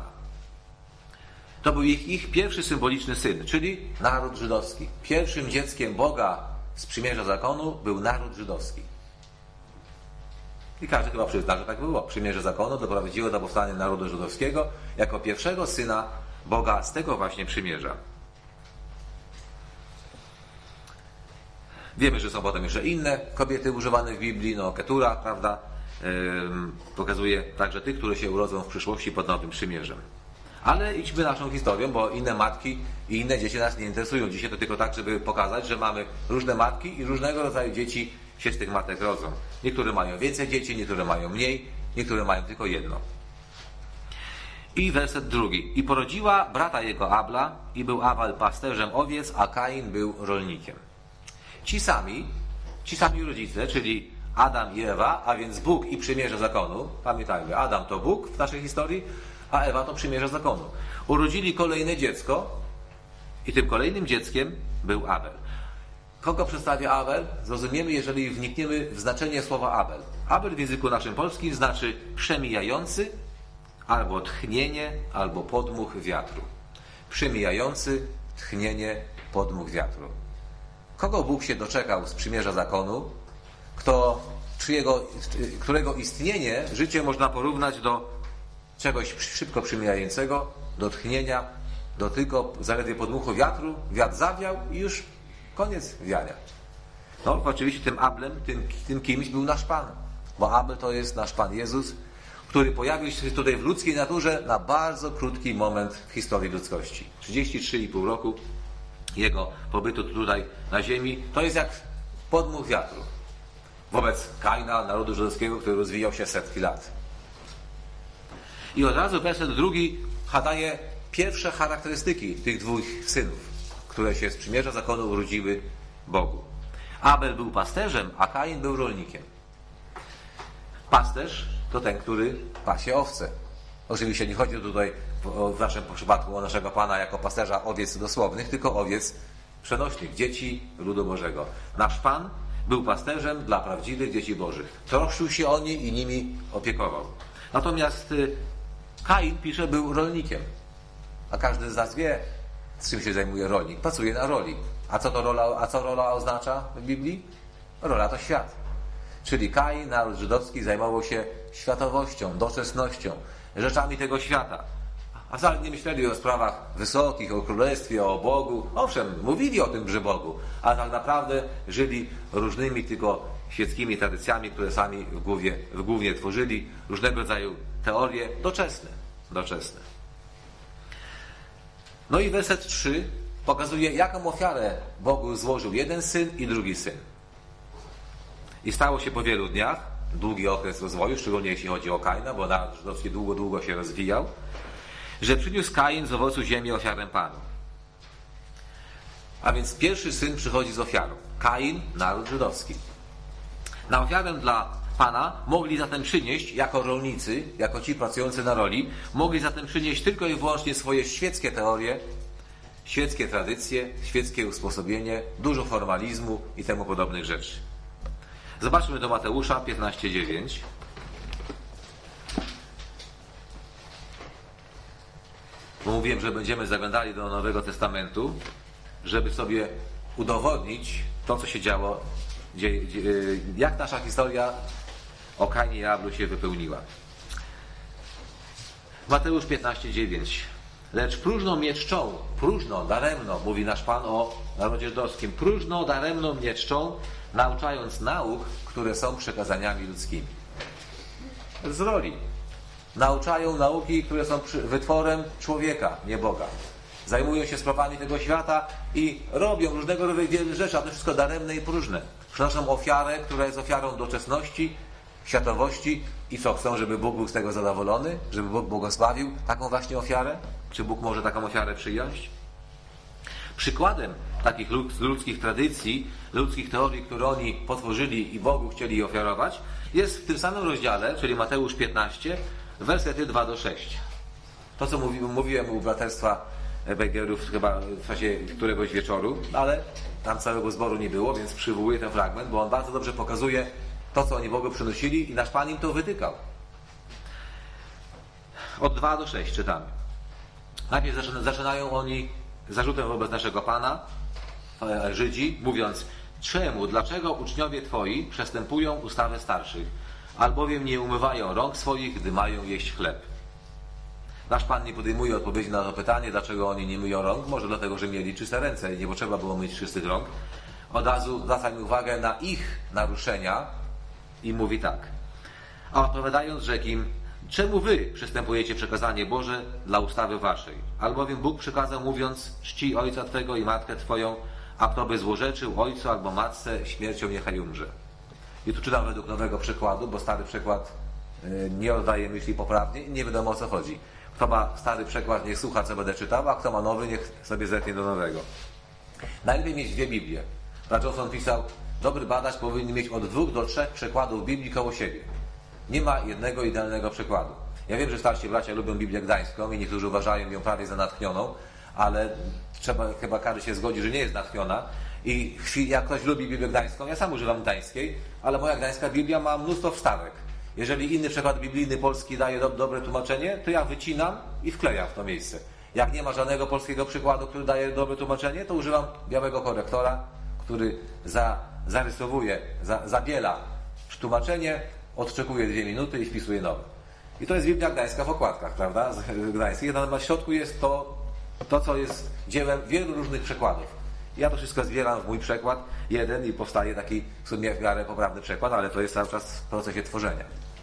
To był ich, ich pierwszy symboliczny syn, czyli naród żydowski. Pierwszym dzieckiem Boga z przymierza zakonu był naród żydowski. I każdy chyba przyzna, że tak było. Przymierze zakonu doprowadziło do powstania narodu żydowskiego jako pierwszego syna Boga z tego właśnie przymierza. Wiemy, że są potem jeszcze inne kobiety używane w Biblii, no Ketura, prawda, yy, pokazuje także tych, które się urodzą w przyszłości pod nowym przymierzem. Ale idźmy naszą historią, bo inne matki i inne dzieci nas nie interesują. Dzisiaj to tylko tak, żeby pokazać, że mamy różne matki i różnego rodzaju dzieci się z tych matek rodzą. Niektóre mają więcej dzieci, niektóre mają mniej, niektóre mają tylko jedno. I werset drugi. I porodziła brata jego Abla i był Abel pasterzem owiec, a Kain był rolnikiem. Ci sami, ci sami rodzice, czyli Adam i Ewa, a więc Bóg i przymierze zakonu, pamiętajmy, Adam to Bóg w naszej historii, a Ewa to przymierze zakonu. Urodzili kolejne dziecko i tym kolejnym dzieckiem był Abel. Kogo przedstawia Abel? Zrozumiemy, jeżeli wnikniemy w znaczenie słowa Abel. Abel w języku naszym polskim znaczy przemijający, albo tchnienie, albo podmuch wiatru. Przemijający, tchnienie, podmuch wiatru. Kogo Bóg się doczekał z przymierza zakonu? Kto, czyjego, którego istnienie, życie można porównać do czegoś szybko przemijającego, do tchnienia, do tylko zaledwie podmuchu wiatru, wiatr zawiał i już koniec wiania. No, oczywiście tym Ablem, tym, tym kimś był nasz Pan, bo Abel to jest nasz Pan Jezus, który pojawił się tutaj w ludzkiej naturze na bardzo krótki moment w historii ludzkości. trzydzieści trzy i pół roku jego pobytu tutaj na ziemi, to jest jak podmuch wiatru wobec Kaina, narodu żydowskiego, który rozwijał się setki lat. I od razu werset drugi daje pierwsze charakterystyki tych dwóch synów, które się z przymierza zakonu urodziły Bogu. Abel był pasterzem, a Kain był rolnikiem. Pasterz to ten, który pasie owce. Oczywiście nie chodzi tutaj w naszym przypadku o naszego Pana jako pasterza owiec dosłownych, tylko owiec przenośnych, dzieci ludu Bożego. Nasz Pan był pasterzem dla prawdziwych dzieci Bożych. Troszczył się o nie i nimi opiekował. Natomiast Kain, pisze, był rolnikiem. A każdy z nas wie, z czym się zajmuje rolnik? Pracuje na roli. A co to rola, a co rola oznacza w Biblii? Rola to świat. Czyli Kain, naród żydowski, zajmował się światowością, doczesnością, rzeczami tego świata. A wcale nie myśleli o sprawach wysokich, o królestwie, o Bogu. Owszem, mówili o tym, że Bogu, a tak naprawdę żyli różnymi tylko świeckimi tradycjami, które sami w głowie, w głowie tworzyli, różnego rodzaju teorie doczesne. doczesne. No i werset trzy pokazuje, jaką ofiarę Bogu złożył jeden syn i drugi syn. I stało się po wielu dniach, długi okres rozwoju, szczególnie jeśli chodzi o Kaina, bo naród żydowski długo, długo się rozwijał, że przyniósł Kain z owocu ziemi ofiarę Panu. A więc pierwszy syn przychodzi z ofiarą. Kain, naród żydowski. Na ofiarę dla Pana mogli zatem przynieść, jako rolnicy, jako ci pracujący na roli, mogli zatem przynieść tylko i wyłącznie swoje świeckie teorie, świeckie tradycje, świeckie usposobienie, dużo formalizmu i temu podobnych rzeczy. Zobaczmy do Mateusza piętnaście dziewięć. Bo mówiłem, że będziemy zaglądali do Nowego Testamentu, żeby sobie udowodnić to, co się działo, gdzie, gdzie, jak nasza historia o Kainie i Ablu się wypełniła. Mateusz piętnaście dziewięć. Lecz próżno mnie czczą, próżno, daremno, mówi nasz Pan o narodzie żydowskim, próżno, daremno mnie czczą, nauczając nauk, które są przekazaniami ludzkimi. Z roli. Nauczają nauki, które są wytworem człowieka, nie Boga. Zajmują się sprawami tego świata i robią różnego rodzaju rzeczy, a to wszystko daremne i próżne. Przynoszą ofiarę, która jest ofiarą doczesności, światowości i co, chcą, żeby Bóg był z tego zadowolony? Żeby Bóg błogosławił taką właśnie ofiarę? Czy Bóg może taką ofiarę przyjąć? Przykładem takich ludzkich tradycji, ludzkich teorii, które oni potworzyli i Bogu chcieli ofiarować, jest w tym samym rozdziale, czyli Mateusz piętnaście, wersety dwa do sześciu. To, co mówi, mówiłem u braterstwa Begerów chyba w czasie któregoś wieczoru, ale tam całego zboru nie było, więc przywołuję ten fragment, bo on bardzo dobrze pokazuje to, co oni Bogu przynosili i nasz Pan im to wytykał. Od dwa do sześciu czytamy. Najpierw zaczynają oni zarzutem wobec naszego Pana, Żydzi, mówiąc: czemu, dlaczego uczniowie Twoi przestępują ustawę starszych, albowiem nie umywają rąk swoich, gdy mają jeść chleb? Nasz Pan nie podejmuje odpowiedzi na to pytanie, dlaczego oni nie myją rąk. Może dlatego, że mieli czyste ręce i nie potrzeba było myć czystych rąk. Od razu zwraca mi uwagę na ich naruszenia i mówi tak. A odpowiadając, rzekł im: czemu wy przystępujecie przekazanie Boże dla ustawy waszej? Albowiem Bóg przykazał, mówiąc: czcij ojca twego i matkę twoją, a kto by złorzeczył ojcu albo matce, śmiercią niechaj umrze. I tu czytam według nowego przykładu, bo stary przykład nie oddaje myśli poprawnie i nie wiadomo, o co chodzi. Kto ma stary przykład, niech słucha, co będę czytał, a kto ma nowy, niech sobie zerknie do nowego. Najlepiej mieć dwie Biblie. Brad Johnson pisał: dobry badacz powinien mieć od dwóch do trzech przykładów Biblii koło siebie. Nie ma jednego idealnego przykładu. Ja wiem, że starsi bracia lubią Biblię Gdańską i niektórzy uważają ją prawie za natchnioną, ale trzeba, chyba każdy się zgodzi, że nie jest natchniona. I jak ktoś lubi Biblię Gdańską, ja sam używam gdańskiej, ale moja gdańska Biblia ma mnóstwo wstawek. Jeżeli inny przykład biblijny polski daje do, dobre tłumaczenie, to ja wycinam i wklejam w to miejsce. Jak nie ma żadnego polskiego przykładu, który daje dobre tłumaczenie, to używam białego korektora, który za, zarysowuje, za, zabiela tłumaczenie, odczekuje dwie minuty i wpisuje nowe. I to jest Biblia Gdańska w okładkach, prawda? Z Gdańskiej. Natomiast w środku jest to, to, co jest dziełem wielu różnych przekładów. Ja to wszystko zbieram w mój przekład, jeden, i powstaje taki w sumie w miarę poprawny przekład, ale to jest cały czas w procesie tworzenia.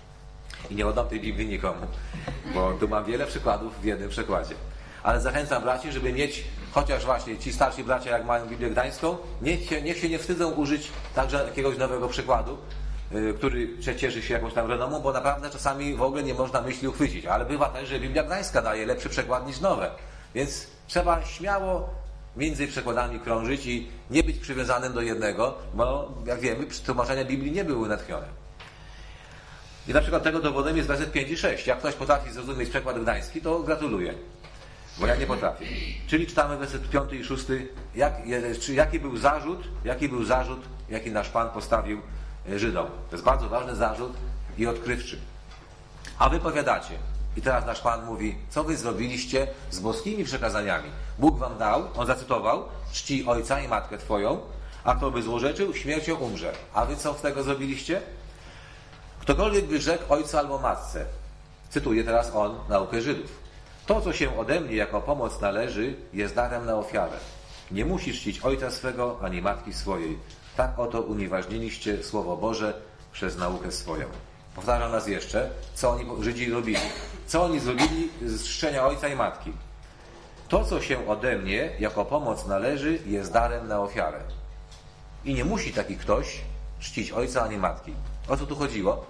I nie oddam tej Biblii nikomu, bo tu mam wiele przykładów w jednym przekładzie. Ale zachęcam braci, żeby mieć, chociaż właśnie ci starsi bracia, jak mają Biblię Gdańską, niech się, niech się nie wstydzą użyć także jakiegoś nowego przykładu, yy, który cieszy się jakąś tam renomą, bo naprawdę czasami w ogóle nie można myśli uchwycić. Ale bywa też, że Biblia Gdańska daje lepszy przekład niż nowe. Więc trzeba śmiało między przekładami krążyć i nie być przywiązanym do jednego, bo jak wiemy, tłumaczenia Biblii nie były natchnione. I na przykład tego dowodem jest werset pięć i sześć. Jak ktoś potrafi zrozumieć przekład gdański, to gratuluję, bo ja nie potrafię. Czyli czytamy werset piąty i szósty. Jak, czy jaki był zarzut, jaki był zarzut, jaki nasz Pan postawił Żydom. To jest bardzo ważny zarzut i odkrywczy. A wy powiadacie, I teraz nasz Pan mówi, co wy zrobiliście z boskimi przekazaniami? Bóg wam dał, on zacytował, czci ojca i matkę twoją, a kto by złorzeczył, śmiercią umrze. A wy co z tego zrobiliście? Ktokolwiek by rzekł ojcu albo matce, cytuję teraz on naukę Żydów, to, co się ode mnie jako pomoc należy, jest darem na ofiarę. Nie musisz czcić ojca swego, ani matki swojej. Tak oto unieważniliście Słowo Boże przez naukę swoją. Powtarzam raz jeszcze, co oni, Żydzi, robili. Co oni zrobili z czczenia ojca i matki? To, co się ode mnie jako pomoc należy, jest darem na ofiarę. I nie musi taki ktoś czcić ojca ani matki. O co tu chodziło?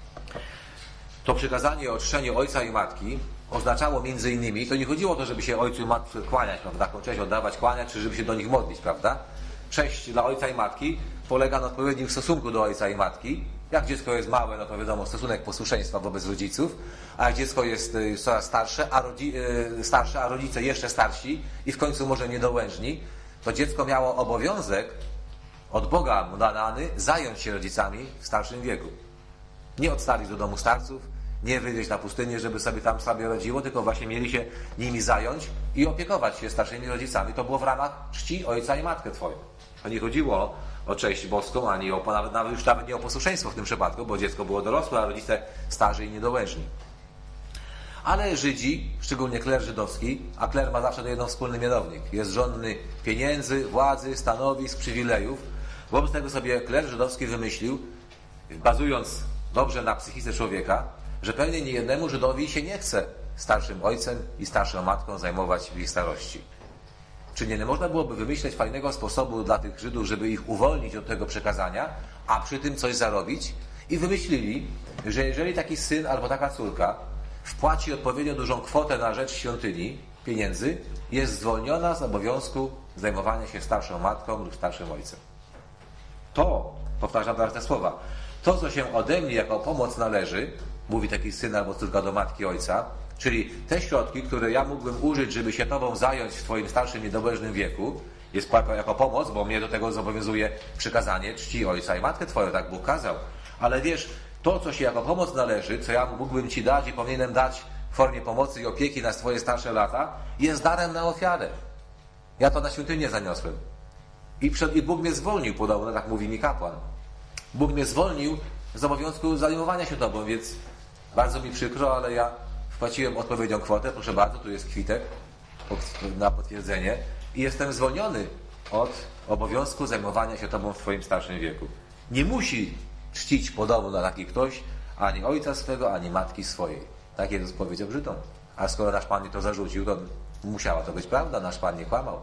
To przykazanie o czczeniu ojca i matki oznaczało między innymi, to nie chodziło o to, żeby się ojcu i matce kłaniać, prawda, taką cześć oddawać, kłaniać, czy żeby się do nich modlić, prawda? Cześć dla ojca i matki polega na odpowiednim stosunku do ojca i matki. Jak dziecko jest małe, no to wiadomo, stosunek posłuszeństwa wobec rodziców, a jak dziecko jest coraz starsze, a, rodzi, starsze, a rodzice jeszcze starsi i w końcu może niedołężni, to dziecko miało obowiązek od Boga mu dany zająć się rodzicami w starszym wieku. Nie odstawić do domu starców, nie wywieźć na pustynię, żeby sobie tam sobie rodziło, tylko właśnie mieli się nimi zająć i opiekować się starszymi rodzicami. To było w ramach czci ojca i matkę twoją. To nie chodziło o cześć boską, ani o, nawet, nawet, już nawet nie o posłuszeństwo w tym przypadku, bo dziecko było dorosłe, a rodzice starzy i niedołężni. Ale Żydzi, szczególnie kler żydowski, a kler ma zawsze jeden wspólny mianownik. Jest żądny pieniędzy, władzy, stanowisk, przywilejów. Wobec tego sobie kler żydowski wymyślił, bazując dobrze na psychice człowieka, że pewnie niejednemu Żydowi się nie chce starszym ojcem i starszą matką zajmować w ich starości. Czy nie, nie można byłoby wymyśleć fajnego sposobu dla tych Żydów, żeby ich uwolnić od tego przekazania, a przy tym coś zarobić? I wymyślili, że jeżeli taki syn albo taka córka wpłaci odpowiednio dużą kwotę na rzecz świątyni, pieniędzy, jest zwolniona z obowiązku zajmowania się starszą matką lub starszym ojcem. To, powtarzam teraz te słowa, to, co się ode mnie jako pomoc należy, mówi taki syn albo córka do matki ojca, czyli te środki, które ja mógłbym użyć, żeby się tobą zająć w twoim starszym, niedołężnym wieku, jest jako, jako pomoc, bo mnie do tego zobowiązuje przykazanie czci ojca i matkę twoją, tak Bóg kazał. Ale wiesz, to, co się jako pomoc należy, co ja mógłbym ci dać i powinienem dać w formie pomocy i opieki na twoje starsze lata, jest darem na ofiarę. Ja to na świątynię zaniosłem. I, przed, i Bóg mnie zwolnił, podobno, tak mówi mi kapłan. Bóg mnie zwolnił z obowiązku zajmowania się tobą, więc bardzo mi przykro, ale ja wpłaciłem odpowiednią kwotę, proszę bardzo, tu jest kwitek na potwierdzenie i jestem zwolniony od obowiązku zajmowania się tobą w twoim starszym wieku. Nie musi czcić podobno taki ktoś ani ojca swego, ani matki swojej. Tak Jezus powiedział Żydom. A skoro nasz Pan mi to zarzucił, to musiała to być prawda, nasz Pan nie kłamał.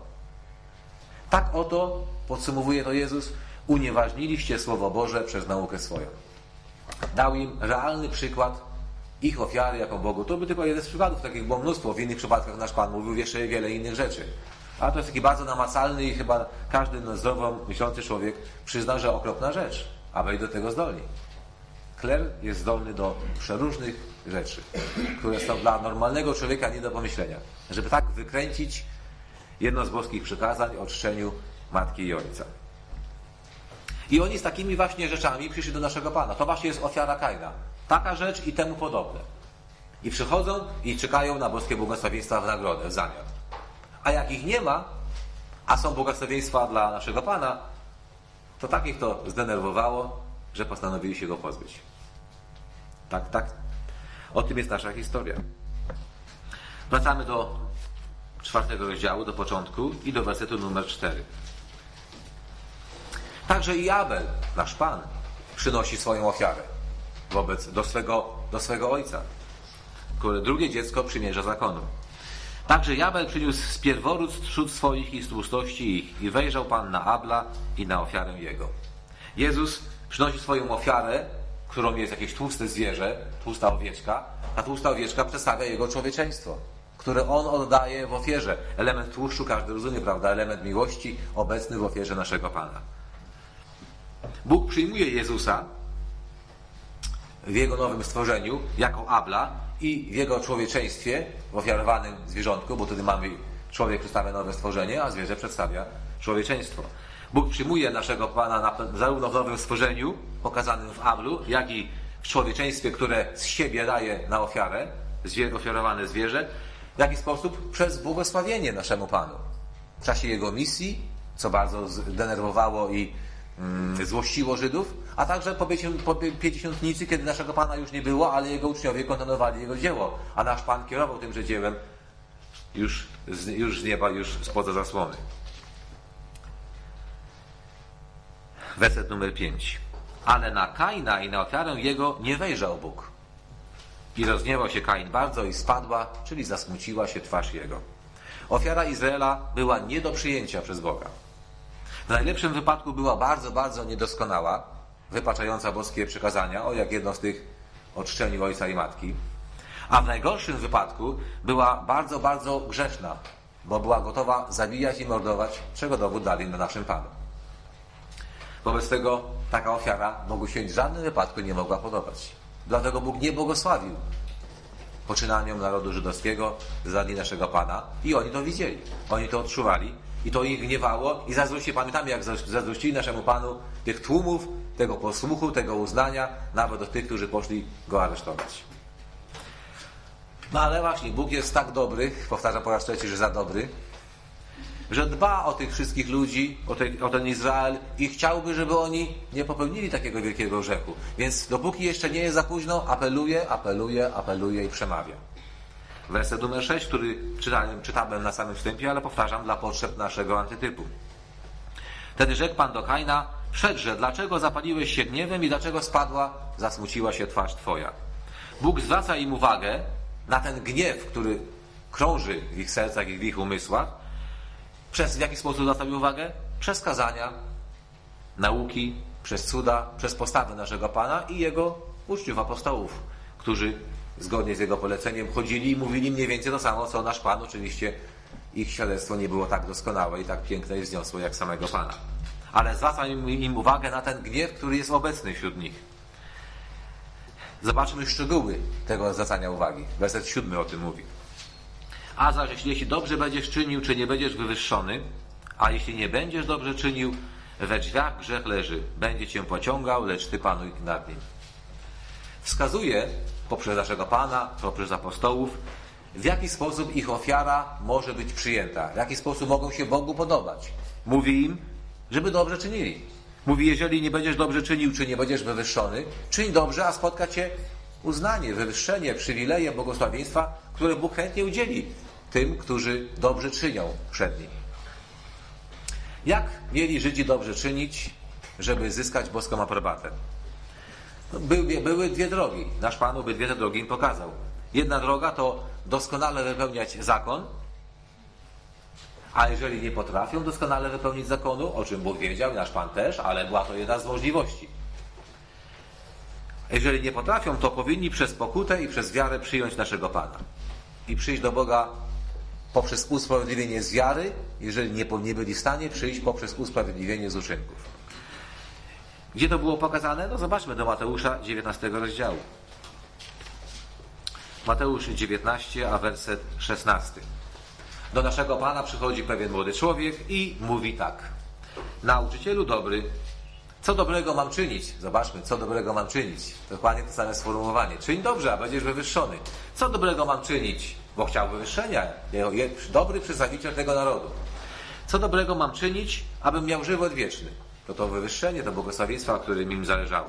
Tak oto, podsumowuje to Jezus, unieważniliście Słowo Boże przez naukę swoją. Dał im realny przykład ich ofiary jako Bogu. To by tylko jeden z przykładów, takich było mnóstwo. W innych przypadkach nasz Pan mówił jeszcze wiele innych rzeczy. A to jest taki bardzo namacalny i chyba każdy zdrowo myślący człowiek przyzna, że okropna rzecz, a wy do tego zdolni. Kler jest zdolny do przeróżnych rzeczy, które są dla normalnego człowieka nie do pomyślenia. Żeby tak wykręcić jedno z boskich przykazań o czczeniu matki i ojca. I oni z takimi właśnie rzeczami przyszli do naszego Pana. To właśnie jest ofiara Kaina. Taka rzecz i temu podobne. I przychodzą i czekają na boskie błogosławieństwa w nagrodę, w zamian. A jak ich nie ma, a są błogosławieństwa dla naszego Pana, to tak ich to zdenerwowało, że postanowili się go pozbyć. Tak, tak. O tym jest nasza historia. Wracamy do czwartego rozdziału, do początku i do wersetu numer cztery. Także i Abel, nasz Pan, przynosi swoją ofiarę wobec, do swego, do swego ojca, które drugie dziecko przymierza zakonu. Także i Abel przyniósł z pierworód trzód swoich i z tłustości ich i wejrzał Pan na Abla i na ofiarę jego. Jezus przynosi swoją ofiarę, którą jest jakieś tłuste zwierzę, tłusta owieczka. Ta tłusta owieczka przedstawia jego człowieczeństwo, które on oddaje w ofierze. Element tłuszczu, każdy rozumie, prawda? Element miłości obecny w ofierze naszego Pana. Bóg przyjmuje Jezusa w Jego nowym stworzeniu jako Abla i w Jego człowieczeństwie w ofiarowanym zwierzątku, bo wtedy mamy człowiek przedstawia nowe stworzenie, a zwierzę przedstawia człowieczeństwo. Bóg przyjmuje naszego Pana na, zarówno w nowym stworzeniu pokazanym w Ablu, jak i w człowieczeństwie, które z siebie daje na ofiarę, ofiarowane zwierzę. W jaki sposób? Przez błogosławienie naszemu Panu. W czasie Jego misji, co bardzo zdenerwowało i mm, złościło Żydów, a także po, po pięćdziesiątnicy, kiedy naszego Pana już nie było, ale Jego uczniowie kontynuowali Jego dzieło, a nasz Pan kierował tymże dziełem już z, już z nieba, już spoza zasłony. Werset numer pięć. Ale na Kaina i na ofiarę jego nie wejrzał Bóg. I rozgniewał się Kain bardzo i spadła, czyli zasmuciła się twarz jego. Ofiara Izraela była nie do przyjęcia przez Boga. W najlepszym wypadku była bardzo, bardzo niedoskonała, wypaczająca boskie przykazania, o jak jedno z tych o czczeniu ojca i matki. A w najgorszym wypadku była bardzo, bardzo grzeszna, bo była gotowa zabijać i mordować, czego dowód dali na naszym Panu. Wobec tego taka ofiara Bogu się w żadnym wypadku nie mogła podobać. Dlatego Bóg nie błogosławił poczynaniom narodu żydowskiego z dni naszego Pana i oni to widzieli. Oni to odczuwali i to ich gniewało i zazdrościli. Pamiętamy, jak zazdrościli naszemu Panu tych tłumów, tego posłuchu, tego uznania, nawet do tych, którzy poszli go aresztować. No ale właśnie, Bóg jest tak dobry, powtarzam po raz trzeci, że za dobry, że dba o tych wszystkich ludzi, o, te, o ten Izrael i chciałby, żeby oni nie popełnili takiego wielkiego grzechu. Więc dopóki jeszcze nie jest za późno, apeluje, apeluje, apeluje i przemawia. Werset numer sześć, który czytałem, czytałem na samym wstępie, ale powtarzam dla potrzeb naszego antytypu. Wtedy rzekł Pan do Kaina: wszakże, dlaczego zapaliłeś się gniewem i dlaczego spadła, zasmuciła się twarz twoja? Bóg zwraca im uwagę na ten gniew, który krąży w ich sercach i w ich umysłach. Przez w jaki sposób zwraca im uwagę? Przez kazania, nauki, przez cuda, przez postawy naszego Pana i Jego uczniów, apostołów, którzy zgodnie z Jego poleceniem chodzili i mówili mniej więcej to samo, co nasz Pan. Oczywiście ich świadectwo nie było tak doskonałe i tak piękne i wzniosłe jak samego Pana. Ale zwraca im, im uwagę na ten gniew, który jest obecny wśród nich. Zobaczmy szczegóły tego zwracania uwagi. Werset siódmy o tym mówi. A zaś jeśli dobrze będziesz czynił, czy nie będziesz wywyższony, a jeśli nie będziesz dobrze czynił, we drzwiach grzech leży, będzie cię pociągał, lecz ty panuj nad nim. Wskazuje poprzez naszego Pana, poprzez apostołów, w jaki sposób ich ofiara może być przyjęta, w jaki sposób mogą się Bogu podobać. Mówi im, żeby dobrze czynili. Mówi, jeżeli nie będziesz dobrze czynił, czy nie będziesz wywyższony, czyń dobrze, a spotka cię uznanie, wywyższenie, przywileje, błogosławieństwa, które Bóg chętnie udzieli tym, którzy dobrze czynią przed Nim. Jak mieli Żydzi dobrze czynić, żeby zyskać boską aprobatę? No, były, były dwie drogi. Nasz Pan obydwie te drogi im pokazał. Jedna droga to doskonale wypełniać zakon, a jeżeli nie potrafią doskonale wypełnić zakonu, o czym Bóg wiedział, nasz Pan też, ale była to jedna z możliwości. Jeżeli nie potrafią, to powinni przez pokutę i przez wiarę przyjąć naszego Pana i przyjść do Boga poprzez usprawiedliwienie z wiary, jeżeli nie, nie byli w stanie przyjść poprzez usprawiedliwienie z uczynków. Gdzie to było pokazane? No zobaczmy do Mateusza dziewiętnastego rozdziału. Mateusz dziewiętnaście, a werset szesnasty. Do naszego Pana przychodzi pewien młody człowiek i mówi tak: nauczycielu dobry, co dobrego mam czynić? Zobaczmy, co dobrego mam czynić. Dokładnie to same sformułowanie. Czyń dobrze, a będziesz wywyższony. Co dobrego mam czynić? Bo chciał wywyższenia. Dobry przedstawiciel tego narodu. Co dobrego mam czynić, abym miał żywot wieczny? To to wywyższenie, to błogosławieństwa, o którym im zależało.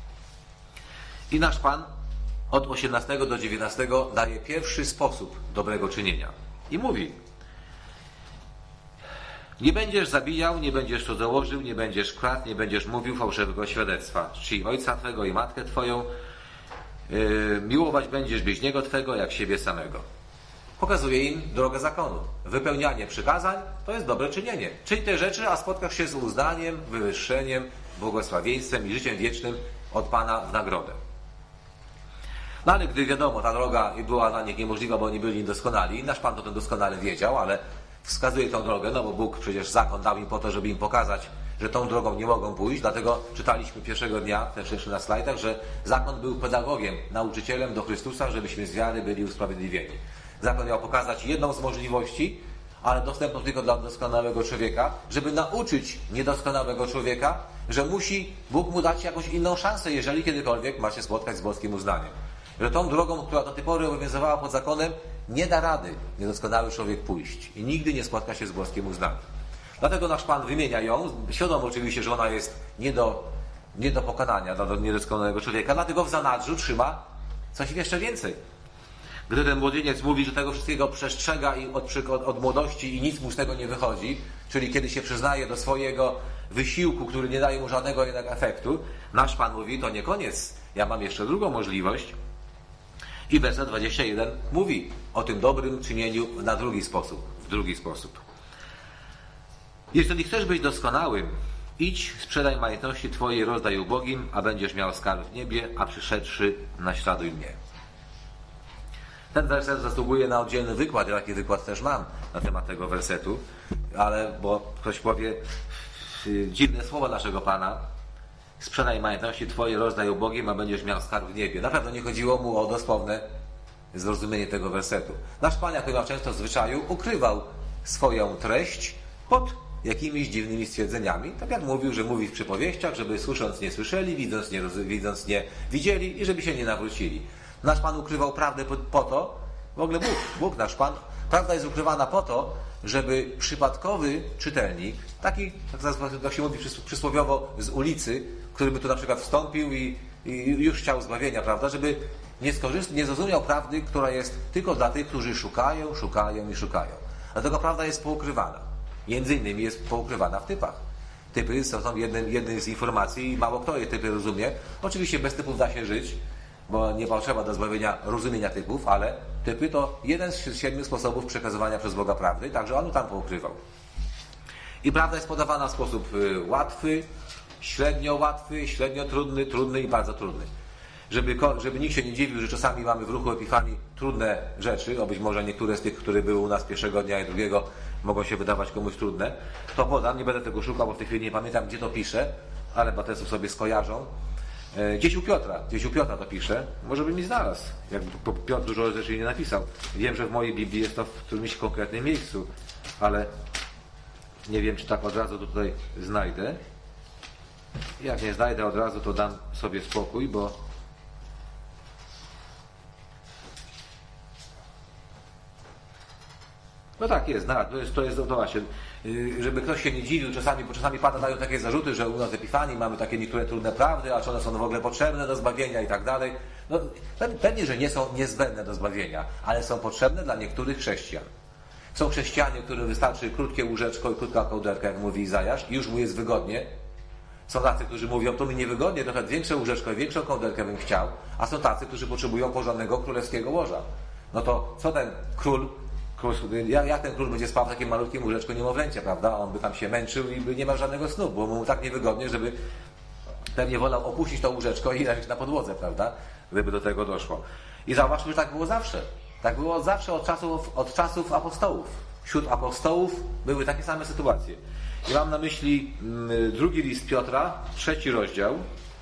I nasz Pan od osiemnastego do dziewiętnastego daje pierwszy sposób dobrego czynienia. I mówi: nie będziesz zabijał, nie będziesz cudzołożył, nie będziesz kradł, nie będziesz mówił fałszywego świadectwa. Czci ojca twego i matkę twoją, yy, miłować będziesz bliźniego twego jak siebie samego. Pokazuje im drogę zakonu. Wypełnianie przykazań to jest dobre czynienie. Czyń te rzeczy, a spotkasz się z uznaniem, wywyższeniem, błogosławieństwem i życiem wiecznym od Pana w nagrodę. No ale gdy wiadomo, ta droga była dla nich niemożliwa, bo oni byli niedoskonali, nasz Pan to ten doskonale wiedział, ale wskazuje tą drogę, no bo Bóg przecież zakon dał im po to, żeby im pokazać, że tą drogą nie mogą pójść, dlatego czytaliśmy pierwszego dnia, też jeszcze na slajdach, że zakon był pedagogiem, nauczycielem do Chrystusa, żebyśmy z wiary byli usprawiedliwieni. Zakon miał pokazać jedną z możliwości, ale dostępną tylko dla doskonałego człowieka, żeby nauczyć niedoskonałego człowieka, że musi Bóg mu dać jakąś inną szansę, jeżeli kiedykolwiek ma się spotkać z boskim uznaniem. że tą drogą, która do tej pory obowiązywała pod zakonem, nie da rady niedoskonały człowiek pójść i nigdy nie spotka się z boskim uznaniem. Dlatego nasz Pan wymienia ją, świadomo oczywiście, że ona jest nie do, nie do pokonania dla niedoskonałego człowieka, dlatego w zanadrzu trzyma coś jeszcze więcej. Gdy ten młodzieniec mówi, że tego wszystkiego przestrzega i od, od, od młodości i nic mu z tego nie wychodzi, czyli kiedy się przyznaje do swojego wysiłku, który nie daje mu żadnego jednak efektu, nasz Pan mówi, to nie koniec, ja mam jeszcze drugą możliwość. I werset dwudziesty pierwszy mówi o tym dobrym czynieniu na drugi sposób, w drugi sposób. Jeżeli chcesz być doskonałym, idź, sprzedaj majątności Twoje, rozdaj ubogim, a będziesz miał skarb w niebie, a przyszedłszy, naśladuj mnie. Ten werset zasługuje na oddzielny wykład, ja taki wykład też mam na temat tego wersetu, ale bo ktoś powie dziwne słowa naszego Pana, sprzedaj majątności Twoje, rozdaj ubogim, a będziesz miał skarb w niebie. Na pewno nie chodziło mu o dosłowne zrozumienie tego wersetu. Nasz Pan, jak bywa często w zwyczaju, ukrywał swoją treść pod jakimiś dziwnymi stwierdzeniami. Tak jak mówił, że mówi w przypowieściach, żeby słysząc nie słyszeli, widząc nie, widząc nie widzieli i żeby się nie nawrócili. Nasz Pan ukrywał prawdę po, po to, w ogóle Bóg, Bóg nasz Pan, prawda jest ukrywana po to, żeby przypadkowy czytelnik, taki, tak się mówi przysłowiowo, z ulicy, który by tu na przykład wstąpił i, i już chciał zbawienia, prawda, żeby nie, skorzystał, nie zrozumiał prawdy, która jest tylko dla tych, którzy szukają, szukają i szukają. Dlatego prawda jest poukrywana. Między innymi jest poukrywana w typach. Typy są jednym, jednym z informacji i mało kto je typy rozumie. Oczywiście bez typów da się żyć, bo nie potrzeba do zbawienia rozumienia typów, ale typy to jeden z siedmiu sposobów przekazywania przez Boga prawdy, także on tam poukrywał. I prawda jest podawana w sposób łatwy, średnio łatwy, średnio trudny, trudny i bardzo trudny. Żeby, żeby nikt się nie dziwił, że czasami mamy w ruchu Epifanii trudne rzeczy, a być może niektóre z tych, które były u nas pierwszego dnia i drugiego, mogą się wydawać komuś trudne, to podam, nie będę tego szukał, bo w tej chwili nie pamiętam, gdzie to piszę, ale batesów sobie skojarzą. Gdzieś u Piotra, gdzieś u Piotra to pisze, może by mi znalazł, jakby Piotr dużo rzeczy nie napisał. Wiem, że w mojej Biblii jest to w którymś konkretnym miejscu, ale nie wiem, czy tak od razu to tutaj znajdę. Jak nie znajdę od razu, to dam sobie spokój, bo no tak jest, to jest, to jest to właśnie, żeby ktoś się nie dziwił, czasami, bo czasami padają takie zarzuty, że u nas w Epifanii mamy takie niektóre trudne prawdy, a czy one są w ogóle potrzebne do zbawienia i tak dalej. No, pewnie, że nie są niezbędne do zbawienia, ale są potrzebne dla niektórych chrześcijan. Są chrześcijanie, którym wystarczy krótkie łóżeczko i krótka kołderka, jak mówi Izajasz, i już mu jest wygodnie. Są tacy, którzy mówią, to mi niewygodnie, trochę większe łóżeczko i większą kołderkę bym chciał, a są tacy, którzy potrzebują porządnego królewskiego łoża. No to co ten król, jak, jak ten król będzie spał w takim malutkim łóżeczku niemowlęcia, prawda? On by tam się męczył i by nie miał żadnego snu, bo mu tak niewygodnie, żeby pewnie wolał opuścić to łóżeczko i leżeć na podłodze, prawda? Gdyby do tego doszło. I zauważmy, że tak było zawsze. Tak było od zawsze, od czasów, od czasów apostołów. Wśród apostołów były takie same sytuacje. I mam na myśli mm, drugi list Piotra, trzeci rozdział,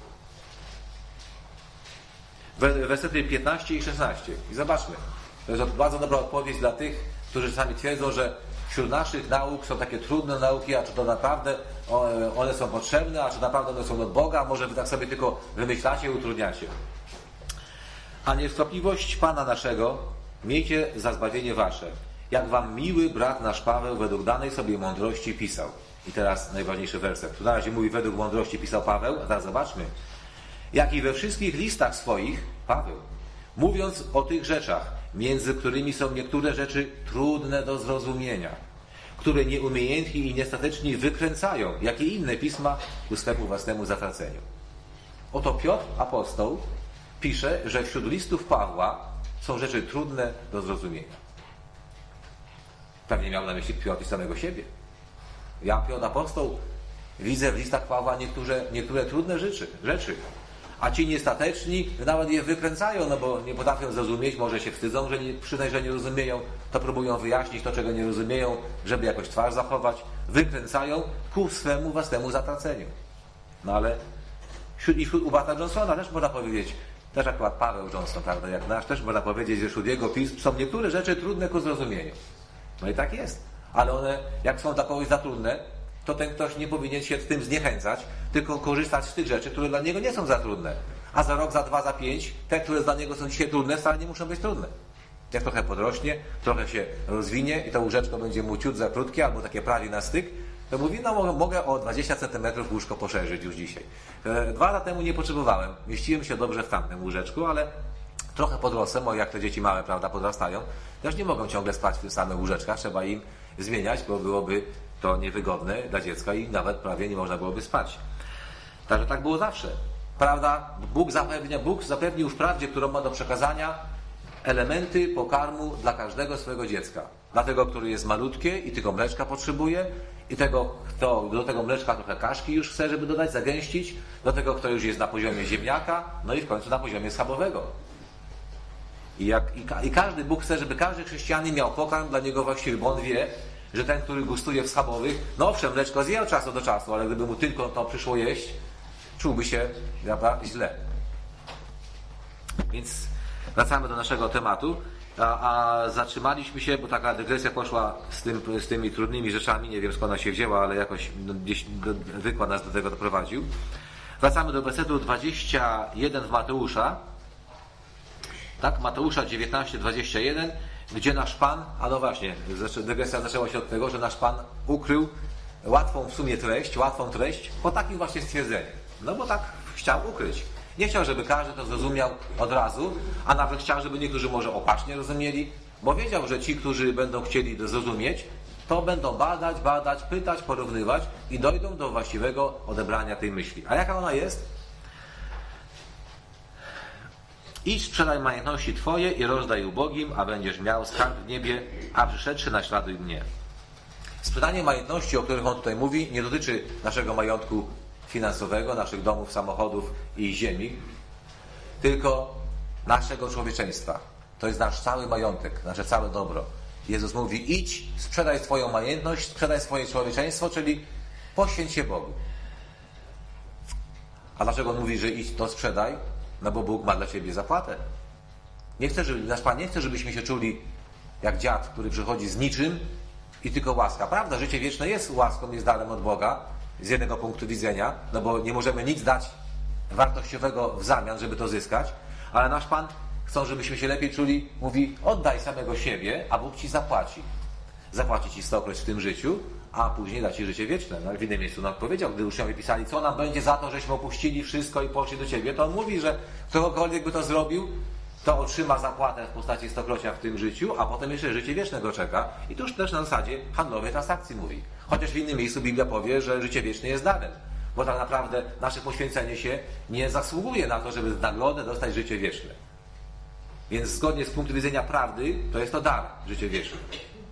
wersety piętnaście i szesnaście. I zobaczmy. To jest bardzo dobra odpowiedź dla tych, którzy sami twierdzą, że wśród naszych nauk są takie trudne nauki, a czy to naprawdę one są potrzebne, a czy naprawdę one są od Boga, a może wy tak sobie tylko wymyślacie i utrudniacie. A niestopliwość Pana naszego miejcie za zbawienie wasze. Jak wam miły brat nasz Paweł według danej sobie mądrości pisał. I teraz najważniejszy werset. Tu na razie mówi według mądrości pisał Paweł, a teraz zobaczmy. Jak i we wszystkich listach swoich, Paweł, mówiąc o tych rzeczach, między którymi są niektóre rzeczy trudne do zrozumienia, które nieumiejętni i niestateczni wykręcają, jak i inne pisma ku swemu własnemu zatraceniu. Oto Piotr, apostoł, pisze, że wśród listów Pawła są rzeczy trudne do zrozumienia. Pewnie miał na myśli Piotr i samego siebie. Ja, Piotr, apostoł, widzę w listach Pawła niektóre, niektóre trudne rzeczy, rzeczy. A ci niestateczni nawet je wykręcają, no bo nie potrafią zrozumieć, może się wstydzą, że nie, przyznać, że nie rozumieją, to próbują wyjaśnić to, czego nie rozumieją, żeby jakoś twarz zachować. Wykręcają ku swemu własnemu zatraceniu. No ale wśród, i wśród u Barta Johnsona też można powiedzieć, też akurat Paweł Johnson, prawda, jak nasz, też można powiedzieć, że wśród jego pism są niektóre rzeczy trudne ku zrozumieniu. No i tak jest. Ale one, jak są dla kogoś za trudne, to ten ktoś nie powinien się tym zniechęcać, tylko korzystać z tych rzeczy, które dla niego nie są za trudne. a za rok, za dwa, za pięć, te, które dla niego są dzisiaj trudne, wcale nie muszą być trudne. Jak trochę podrośnie, trochę się rozwinie i to łóżeczko będzie mu ciut za krótkie, albo takie prawie na styk, to mówi, no mogę o dwadzieścia centymetrów łóżko poszerzyć już dzisiaj. Dwa lata temu nie potrzebowałem, mieściłem się dobrze w tamtym łóżeczku, ale trochę podrosłem, bo jak te dzieci małe, prawda, podrastają, też nie mogą ciągle spać w tych samych łóżeczkach, trzeba im zmieniać, bo byłoby to niewygodne dla dziecka i nawet prawie nie można byłoby spać. Także tak było zawsze. Prawda, Bóg zapewnia, Bóg zapewnił w prawdzie, którą ma do przekazania, elementy pokarmu dla każdego swojego dziecka. Dla tego, który jest malutkie i tylko mleczka potrzebuje, i tego, kto do tego mleczka trochę kaszki już chce, żeby dodać, zagęścić, do tego, kto już jest na poziomie ziemniaka, no i w końcu na poziomie schabowego. I, jak, i, I każdy Bóg chce, żeby każdy chrześcijanin miał pokarm dla niego właściwy, bo on wie, że ten, który gustuje w schabowych, no owszem, mleczko zje od czasu do czasu, ale gdyby mu tylko to przyszło jeść, czułby się, prawda, źle. Więc wracamy do naszego tematu, a, a zatrzymaliśmy się, bo taka dygresja poszła z, tym, z tymi trudnymi rzeczami, nie wiem skąd ona się wzięła, ale jakoś no, gdzieś do, wykład nas do tego doprowadził. Wracamy do wersetu dwudziestego pierwszego w Mateusza, tak, Mateusza dziewiętnaście, dwadzieścia jeden, gdzie nasz Pan, a no właśnie, dygresja zaczęła się od tego, że nasz Pan ukrył łatwą w sumie treść, łatwą treść po takim właśnie stwierdzeniu. No bo tak chciał ukryć. Nie chciał, żeby każdy to zrozumiał od razu, a nawet chciał, żeby niektórzy może opacznie rozumieli, bo wiedział, że ci, którzy będą chcieli to zrozumieć, to będą badać, badać, pytać, porównywać i dojdą do właściwego odebrania tej myśli. A jaka ona jest? Idź, sprzedaj majątności Twoje i rozdaj ubogim, a będziesz miał skarb w niebie, a przyszedłszy naśladuj mnie. Sprzedanie majątności, o których on tutaj mówi, nie dotyczy naszego majątku finansowego, naszych domów, samochodów i ziemi, tylko naszego człowieczeństwa. To jest nasz cały majątek, nasze całe dobro. Jezus mówi, idź, sprzedaj swoją majątność, sprzedaj swoje człowieczeństwo, czyli poświęć się Bogu. A dlaczego on mówi, że idź, to sprzedaj? No bo Bóg ma dla ciebie zapłatę. Nie chce, żeby, nasz Pan nie chce, żebyśmy się czuli jak dziad, który przychodzi z niczym i tylko łaska. Prawda, życie wieczne jest łaską, jest darem od Boga, z jednego punktu widzenia, no bo nie możemy nic dać wartościowego w zamian, żeby to zyskać, ale nasz Pan chce, żebyśmy się lepiej czuli, mówi, oddaj samego siebie, a Bóg ci zapłaci. Zapłaci ci stokroć w tym życiu, a później da ci życie wieczne. No, w innym miejscu nam powiedział, gdy uczniowie pisali, co nam będzie za to, żeśmy opuścili wszystko i poszli do Ciebie, to on mówi, że ktokolwiek by to zrobił, to otrzyma zapłatę w postaci stokrocia w tym życiu, a potem jeszcze życie wieczne go czeka. I to już też na zasadzie handlowej transakcji mówi. Chociaż w innym miejscu Biblia powie, że życie wieczne jest darem. Bo tak naprawdę nasze poświęcenie się nie zasługuje na to, żeby w nagrodę dostać życie wieczne. Więc zgodnie z punktu widzenia prawdy, to jest to dar, życie wieczne.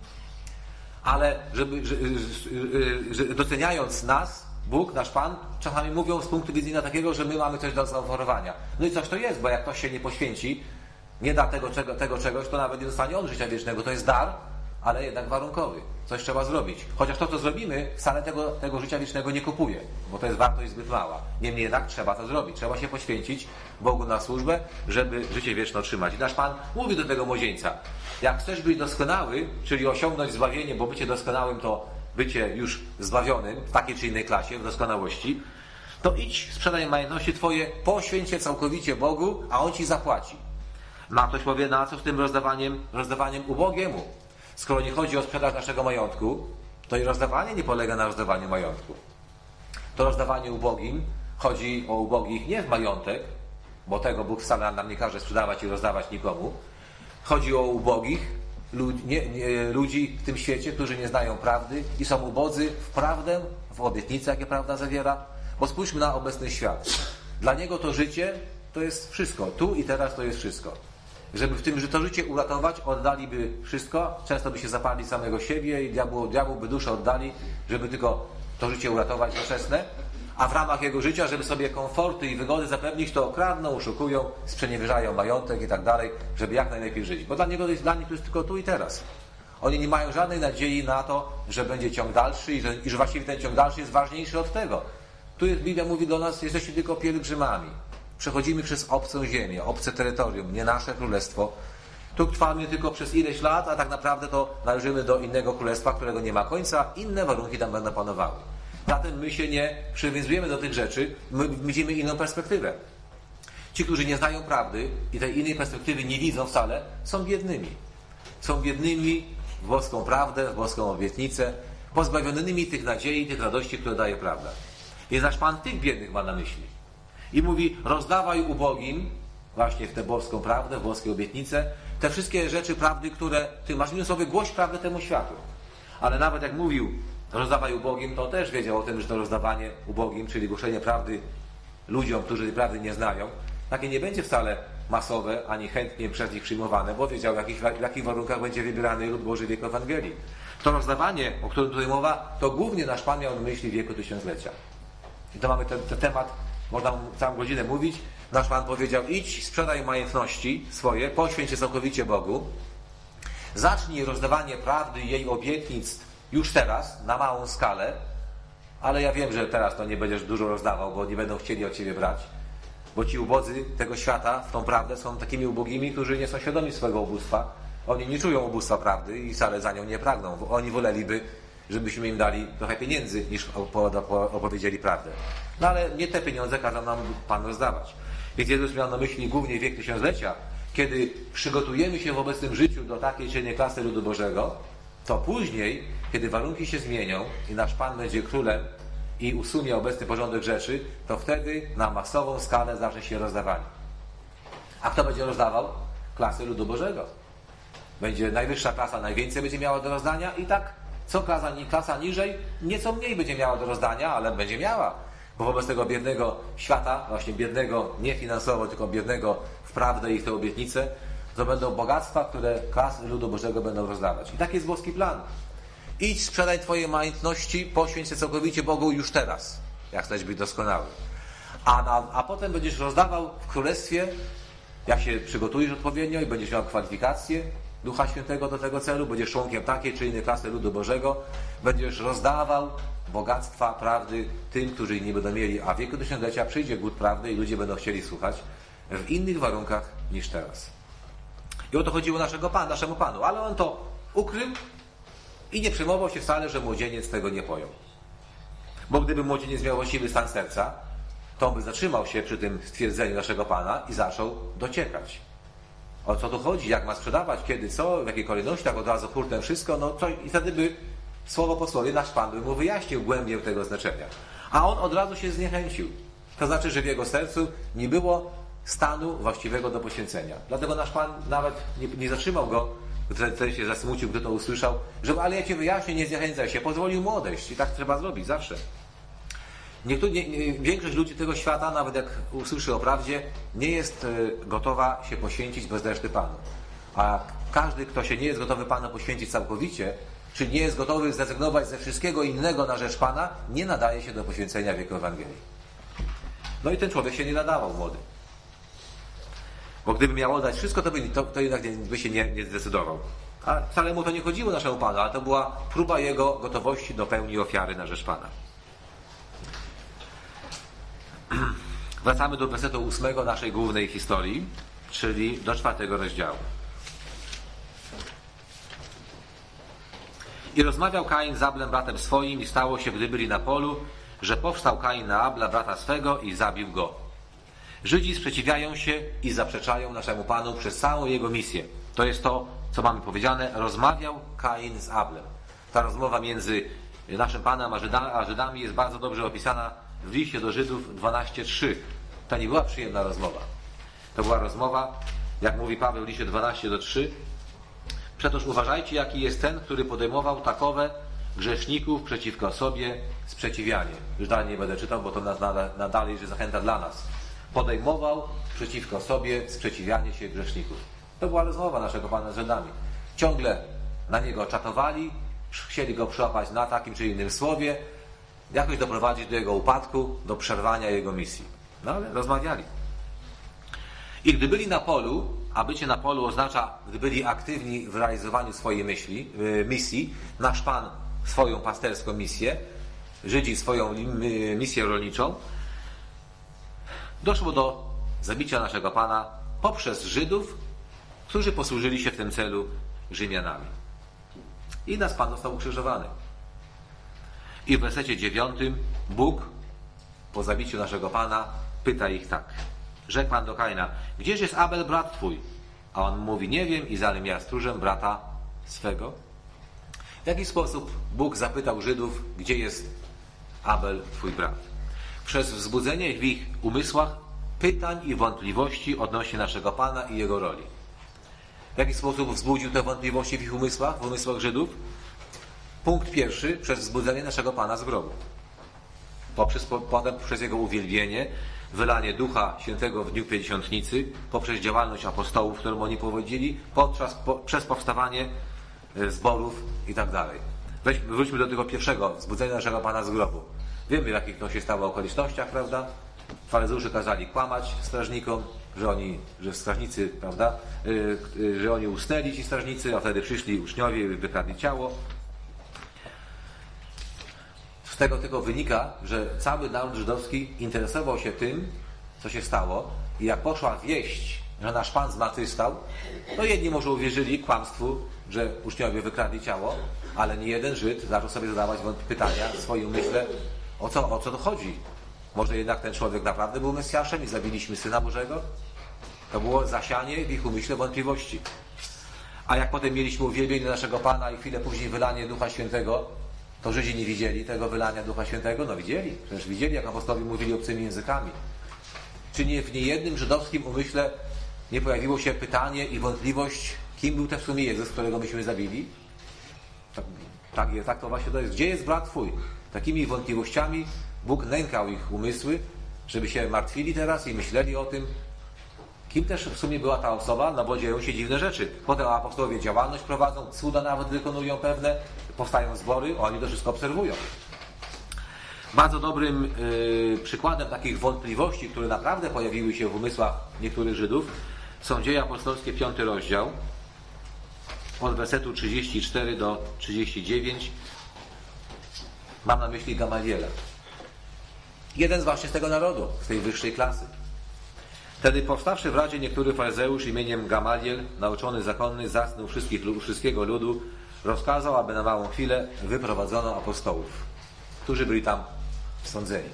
Ale żeby, że, że, doceniając nas, Bóg, nasz Pan, czasami mówią z punktu widzenia takiego, że my mamy coś do zaoferowania. No i coś to jest, bo jak ktoś się nie poświęci, nie da tego, czego, tego czegoś, to nawet nie dostanie on życia wiecznego. To jest dar, ale jednak warunkowy. Coś trzeba zrobić. Chociaż to, co zrobimy, wcale tego, tego życia wiecznego nie kupuje, bo to jest wartość zbyt mała. Niemniej jednak trzeba to zrobić. Trzeba się poświęcić Bogu na służbę, żeby życie wieczne otrzymać. I nasz Pan mówi do tego młodzieńca, jak chcesz być doskonały, czyli osiągnąć zbawienie, bo bycie doskonałym to bycie już zbawionym w takiej czy innej klasie, w doskonałości, to idź, sprzedaj majątności Twoje, poświęć się całkowicie Bogu, a On Ci zapłaci. No a ktoś powie, na co z tym rozdawaniem, rozdawaniem ubogiemu? Skoro nie chodzi o sprzedaż naszego majątku, to i rozdawanie nie polega na rozdawaniu majątku. To rozdawanie ubogim, chodzi o ubogich nie w majątek, bo tego Bóg wcale nam nie każe sprzedawać i rozdawać nikomu. Chodzi o ubogich ludzi, nie, nie, ludzi w tym świecie, którzy nie znają prawdy i są ubodzy w prawdę, w obietnice, jakie prawda zawiera. Bo spójrzmy na obecny świat. Dla niego to życie to jest wszystko. Tu i teraz to jest wszystko. Żeby w tym, że to życie uratować, oddaliby wszystko, często by się zaparli samego siebie i diabłu, diabłu by duszę oddali, żeby tylko to życie uratować doczesne, a w ramach jego życia, żeby sobie komforty i wygody zapewnić, to kradną, oszukują, sprzeniewierzają majątek i tak dalej, żeby jak najlepiej żyć. Bo dla niego to jest, dla nich to jest tylko tu i teraz. Oni nie mają żadnej nadziei na to, że będzie ciąg dalszy i że, i że właściwie ten ciąg dalszy jest ważniejszy od tego. Tu jest, Biblia mówi do nas, jesteście tylko pielgrzymami. Przechodzimy przez obcą ziemię, obce terytorium, nie nasze królestwo. Tu trwamy tylko przez ileś lat, a tak naprawdę to należymy do innego królestwa, którego nie ma końca. Inne warunki tam będą panowały. Zatem my się nie przywiązujemy do tych rzeczy, my widzimy inną perspektywę. Ci, którzy nie znają prawdy i tej innej perspektywy nie widzą wcale, są biednymi. Są biednymi w boską prawdę, w boską obietnicę, pozbawionymi tych nadziei, tych radości, które daje prawda. Więc nasz Pan tych biednych ma na myśli. I mówi, rozdawaj ubogim, właśnie w tę boską prawdę, w boskie obietnice, te wszystkie rzeczy prawdy, które ty masz. Innymi słowy, głoś prawdę temu światu. Ale nawet jak mówił, rozdawaj ubogim, to też wiedział o tym, że to rozdawanie ubogim, czyli głoszenie prawdy ludziom, którzy tej prawdy nie znają, takie nie będzie wcale masowe, ani chętnie przez nich przyjmowane, bo wiedział, w jakich, w jakich warunkach będzie wybierany lud Boży wieku Ewangelii. To rozdawanie, o którym tutaj mowa, to głównie nasz Pan miał na myśli wieku tysiąclecia. I to mamy ten, ten temat, można całą godzinę mówić. Nasz Pan powiedział, idź, sprzedaj majątności swoje, poświęć się całkowicie Bogu, zacznij rozdawanie prawdy i jej obietnic już teraz, na małą skalę, ale ja wiem, że teraz to nie będziesz dużo rozdawał, bo nie będą chcieli od ciebie brać, bo ci ubodzy tego świata w tą prawdę są takimi ubogimi, którzy nie są świadomi swojego ubóstwa. Oni nie czują ubóstwa prawdy i wcale za nią nie pragną. Oni woleliby, żebyśmy im dali trochę pieniędzy, niż opowiedzieli prawdę. No ale nie te pieniądze kazał nam Pan rozdawać. Więc Jezus miał na myśli głównie wiek tysiąclecia, kiedy przygotujemy się w obecnym życiu do takiej czy innej klasy ludu Bożego, to później, kiedy warunki się zmienią i nasz Pan będzie królem i usunie obecny porządek rzeczy, to wtedy na masową skalę zacznie się rozdawanie. A kto będzie rozdawał? Klasy ludu Bożego. Będzie najwyższa klasa, najwięcej będzie miała do rozdania i tak co klasa, klasa niżej, nieco mniej będzie miała do rozdania, ale będzie miała. Bo wobec tego biednego świata, właśnie biednego nie finansowo, tylko biednego w prawdę i w tę obietnicę, to będą bogactwa, które klasy ludu Bożego będą rozdawać. I taki jest boski plan. Idź, sprzedaj twoje majątności, poświęć się całkowicie Bogu już teraz, jak chcesz być doskonały. A, na, a potem będziesz rozdawał w Królestwie, jak się przygotujesz odpowiednio i będziesz miał kwalifikacje Ducha Świętego do tego celu, będziesz członkiem takiej czy innej klasy ludu Bożego, będziesz rozdawał bogactwa prawdy tym, którzy ich nie będą mieli, a w wieku tysiąclecia przyjdzie głód prawdy i ludzie będą chcieli słuchać w innych warunkach niż teraz. I o to chodziło naszego Pan, naszemu Panu, ale on to ukrył i nie przejmował się wcale, że młodzieniec tego nie pojął. Bo gdyby młodzieniec miał właściwy stan serca, to on by zatrzymał się przy tym stwierdzeniu naszego Pana i zaczął dociekać. O co tu chodzi, jak ma sprzedawać, kiedy, co, w jakiej kolejności, tak od razu hurtem wszystko, no to i wtedy by słowo po słowie nasz Pan by mu wyjaśnił głębię tego znaczenia. A on od razu się zniechęcił. To znaczy, że w jego sercu nie było stanu właściwego do poświęcenia. Dlatego nasz Pan nawet nie, nie zatrzymał go, wtedy się zasmucił, gdy to usłyszał, że ale ja Cię wyjaśnię, nie zniechęcaj się, pozwolił mu odejść. I tak trzeba zrobić zawsze. Niektórzy, nie, nie, większość ludzi tego świata, nawet jak usłyszy o prawdzie, nie jest y, gotowa się poświęcić bez reszty Panu. A każdy, kto się nie jest gotowy Panu poświęcić całkowicie, czy nie jest gotowy zrezygnować ze wszystkiego innego na rzecz Pana, nie nadaje się do poświęcenia wieku Ewangelii. No i ten człowiek się nie nadawał, młody. Bo gdyby miał oddać wszystko, to, by, to, to jednak by się nie, nie zdecydował. A wcale mu to nie chodziło naszemu Panu, ale to była próba jego gotowości do pełni ofiary na rzecz Pana. Wracamy do wersetu ósmego naszej głównej historii, czyli do czwartego rozdziału. I rozmawiał Kain z Ablem, bratem swoim, i stało się, gdy byli na polu, że powstał Kain na Abla, brata swego, i zabił go. Żydzi sprzeciwiają się i zaprzeczają naszemu Panu przez całą jego misję. To jest to, co mamy powiedziane. Rozmawiał Kain z Ablem. Ta rozmowa między naszym Panem a Żydami jest bardzo dobrze opisana w liście do Żydów dwanaście trzy. To nie była przyjemna rozmowa. To była rozmowa, jak mówi Paweł w liście dwanaście do trzech. Przetoż uważajcie, jaki jest ten, który podejmował takowe grzeszników przeciwko sobie sprzeciwianie. Już dalej nie będę czytał, bo to nadal jest zachęta dla nas. Podejmował przeciwko sobie sprzeciwianie się grzeszników. To była rozmowa naszego Pana z Żydami. Ciągle na niego czatowali, chcieli go przyłapać na takim czy innym słowie, jakoś doprowadzić do jego upadku, do przerwania jego misji. No ale rozmawiali. I gdy byli na polu, a bycie na polu oznacza, gdy byli aktywni w realizowaniu swojej myśli, misji, nasz Pan swoją pasterską misję, Żydzi swoją misję rolniczą, doszło do zabicia naszego Pana poprzez Żydów, którzy posłużyli się w tym celu Rzymianami. I nasz Pan został ukrzyżowany. I w wersecie dziewiątym Bóg po zabiciu naszego Pana pyta ich tak. rzekł Pan do Kaina: gdzież jest Abel, brat twój? A on mówi: nie wiem, i zanim ja stróżem brata swego. W jaki sposób Bóg zapytał Żydów, gdzie jest Abel, twój brat? Przez wzbudzenie w ich umysłach pytań i wątpliwości odnośnie naszego Pana i Jego roli. W jaki sposób wzbudził te wątpliwości w ich umysłach, w umysłach Żydów? Punkt pierwszy, przez wzbudzenie naszego Pana z grobu. Poprzez, po, potem przez Jego uwielbienie, wylanie Ducha Świętego w dniu Pięćdziesiątnicy, poprzez działalność apostołów, którą oni prowadzili, podczas, po, przez powstawanie zborów i tak dalej. Weźmy, wróćmy do tego pierwszego, wzbudzenia naszego Pana z grobu. Wiemy, w jakich to się stało okolicznościach, prawda? Faryzeusze kazali kłamać strażnikom, że oni, że strażnicy, prawda, yy, yy, że oni usnęli, ci strażnicy, a wtedy przyszli uczniowie i wykradli ciało. Z tego tylko wynika, że cały naród żydowski interesował się tym, co się stało, i jak poszła wieść, że nasz Pan zmartwychwstał, to jedni może uwierzyli kłamstwu, że uczniowie wykradli ciało, ale nie jeden Żyd zaczął sobie zadawać pytania w swoim umyśle, o co, o co to chodzi. Może jednak ten człowiek naprawdę był Mesjaszem i zabiliśmy Syna Bożego? To było zasianie w ich umyśle wątpliwości. A jak potem mieliśmy uwielbienie naszego Pana i chwilę później wylanie Ducha Świętego, to Żydzi nie widzieli tego wylania Ducha Świętego? No widzieli. Przecież widzieli, jak apostołowie mówili obcymi językami. Czy nie w niejednym żydowskim umyśle nie pojawiło się pytanie i wątpliwość, kim był ten w sumie Jezus, którego myśmy zabili? Tak, tak, tak to właśnie to jest. Gdzie jest brat twój? Takimi wątpliwościami Bóg nękał ich umysły, żeby się martwili teraz i myśleli o tym, kim też w sumie była ta osoba, no bo dzieją się dziwne rzeczy. Potem apostołowie działalność prowadzą, cuda nawet wykonują pewne, powstają zbory, oni to wszystko obserwują. Bardzo dobrym yy, przykładem takich wątpliwości, które naprawdę pojawiły się w umysłach niektórych Żydów, są Dzieje Apostolskie, piąty rozdział, od wersetu trzydziestego czwartego do trzydziestego dziewiątego. Mam na myśli Gamaliela. Jeden właśnie z tego narodu, z tej wyższej klasy. Wtedy powstawszy w radzie niektóry faryzeusz imieniem Gamaliel, nauczony zakonny, zasnął wszystkich, wszystkiego ludu, rozkazał, aby na małą chwilę wyprowadzono apostołów, którzy byli tam sądzeni.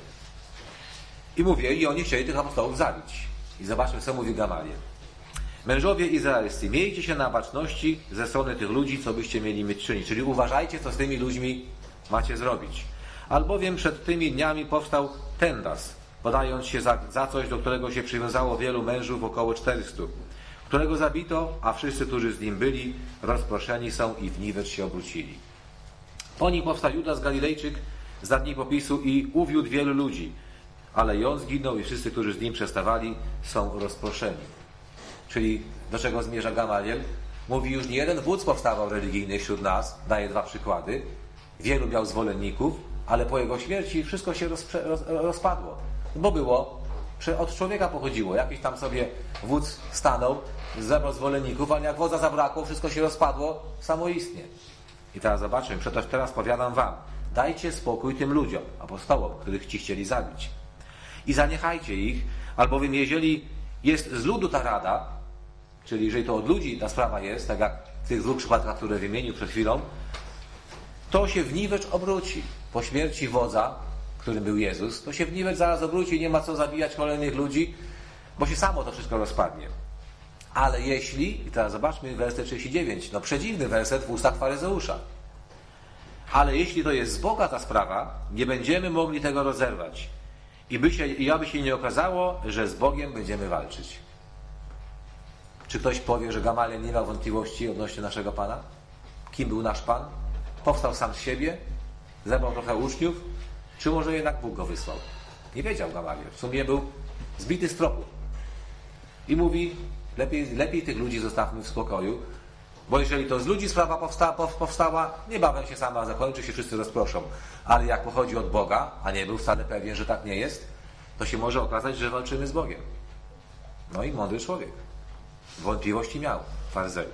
I mówię, i oni chcieli tych apostołów zabić. I zobaczmy, co mówi Gamaliel. Mężowie izraelscy, miejcie się na baczności ze strony tych ludzi, co byście mieli mieć czynić. Czyli uważajcie, co z tymi ludźmi macie zrobić. Albowiem przed tymi dniami powstał Tendas, podając się za, za coś, do którego się przywiązało wielu mężów, około czterystu, którego zabito, a wszyscy, którzy z nim byli, rozproszeni są i w niwecz się obrócili. Po nim powstał Judas Galilejczyk za dni popisu i uwiódł wielu ludzi, ale i on zginął i wszyscy, którzy z nim przestawali, są rozproszeni. Czyli do czego zmierza Gamaliel? Mówi, już nie jeden wódz powstawał religijny wśród nas, daje dwa przykłady, wielu miał zwolenników, ale po jego śmierci wszystko się rozprze- roz, rozpadło. Bo było, od człowieka pochodziło. Jakiś tam sobie wódz stanął, zebrał zwolenników, ale jak wodza zabrakło, wszystko się rozpadło samoistnie. I teraz zobaczmy, przecież teraz powiadam wam, dajcie spokój tym ludziom, apostołom, których ci chcieli zabić. I zaniechajcie ich, albowiem jeżeli jest z ludu ta rada, czyli jeżeli to od ludzi ta sprawa jest, tak jak w tych dwóch przypadkach, które wymienił przed chwilą, to się w niwecz obróci. Po śmierci wodza, którym był Jezus, to się w niwecz zaraz obróci, nie ma co zabijać kolejnych ludzi, bo się samo to wszystko rozpadnie. Ale jeśli, i teraz zobaczmy werset trzydziesty dziewiąty, no przedziwny werset w ustach faryzeusza. Ale jeśli to jest z Boga ta sprawa, nie będziemy mogli tego rozerwać. I, by się, i aby się nie okazało, że z Bogiem będziemy walczyć. Czy ktoś powie, że Gamaliel nie miał wątpliwości odnośnie naszego Pana? Kim był nasz Pan? Powstał sam z siebie? Zebrał trochę uczniów? Czy może jednak Bóg go wysłał? Nie wiedział Gamaliel. W sumie był zbity z tropu. I mówi, lepiej, lepiej tych ludzi zostawmy w spokoju, bo jeżeli to z ludzi sprawa powsta, powstała, niebawem się sama zakończy, się wszyscy rozproszą. Ale jak pochodzi od Boga, a nie był wcale pewien, że tak nie jest, to się może okazać, że walczymy z Bogiem. No i mądry człowiek. Wątpliwości miał faryzeusz.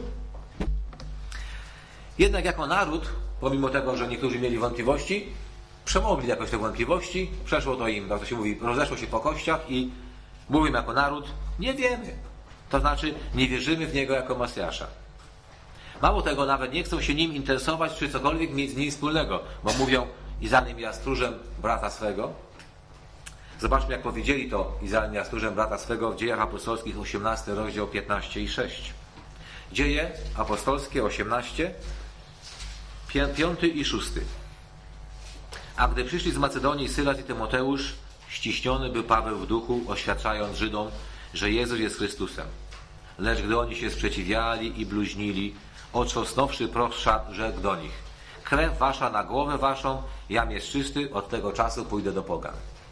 Jednak jako naród, pomimo tego, że niektórzy mieli wątpliwości, przemogli jakoś te wątpliwości, przeszło to im, tak to się mówi, rozeszło się po kościach i mówią jako naród, nie wiemy. To znaczy, nie wierzymy w Niego jako Mesjasza. Mało tego, nawet nie chcą się Nim interesować, czy cokolwiek mieć z Nim wspólnego, bo mówią, i zanim ja stróżem brata swego, Zobaczmy, jak powiedzieli to Izraelici stróżem brata swego w Dziejach Apostolskich, osiemnasty rozdział, piętnaście i sześć. Dzieje Apostolskie osiemnaście, piąty i szósty. A gdy przyszli z Macedonii Sylas i Tymoteusz, ściśniony był Paweł w duchu, oświadczając Żydom, że Jezus jest Chrystusem. Lecz gdy oni się sprzeciwiali i bluźnili, otrząsnąwszy proch szat, rzekł do nich: krew wasza na głowę waszą, jam jest czysty, od tego czasu pójdę do pogan.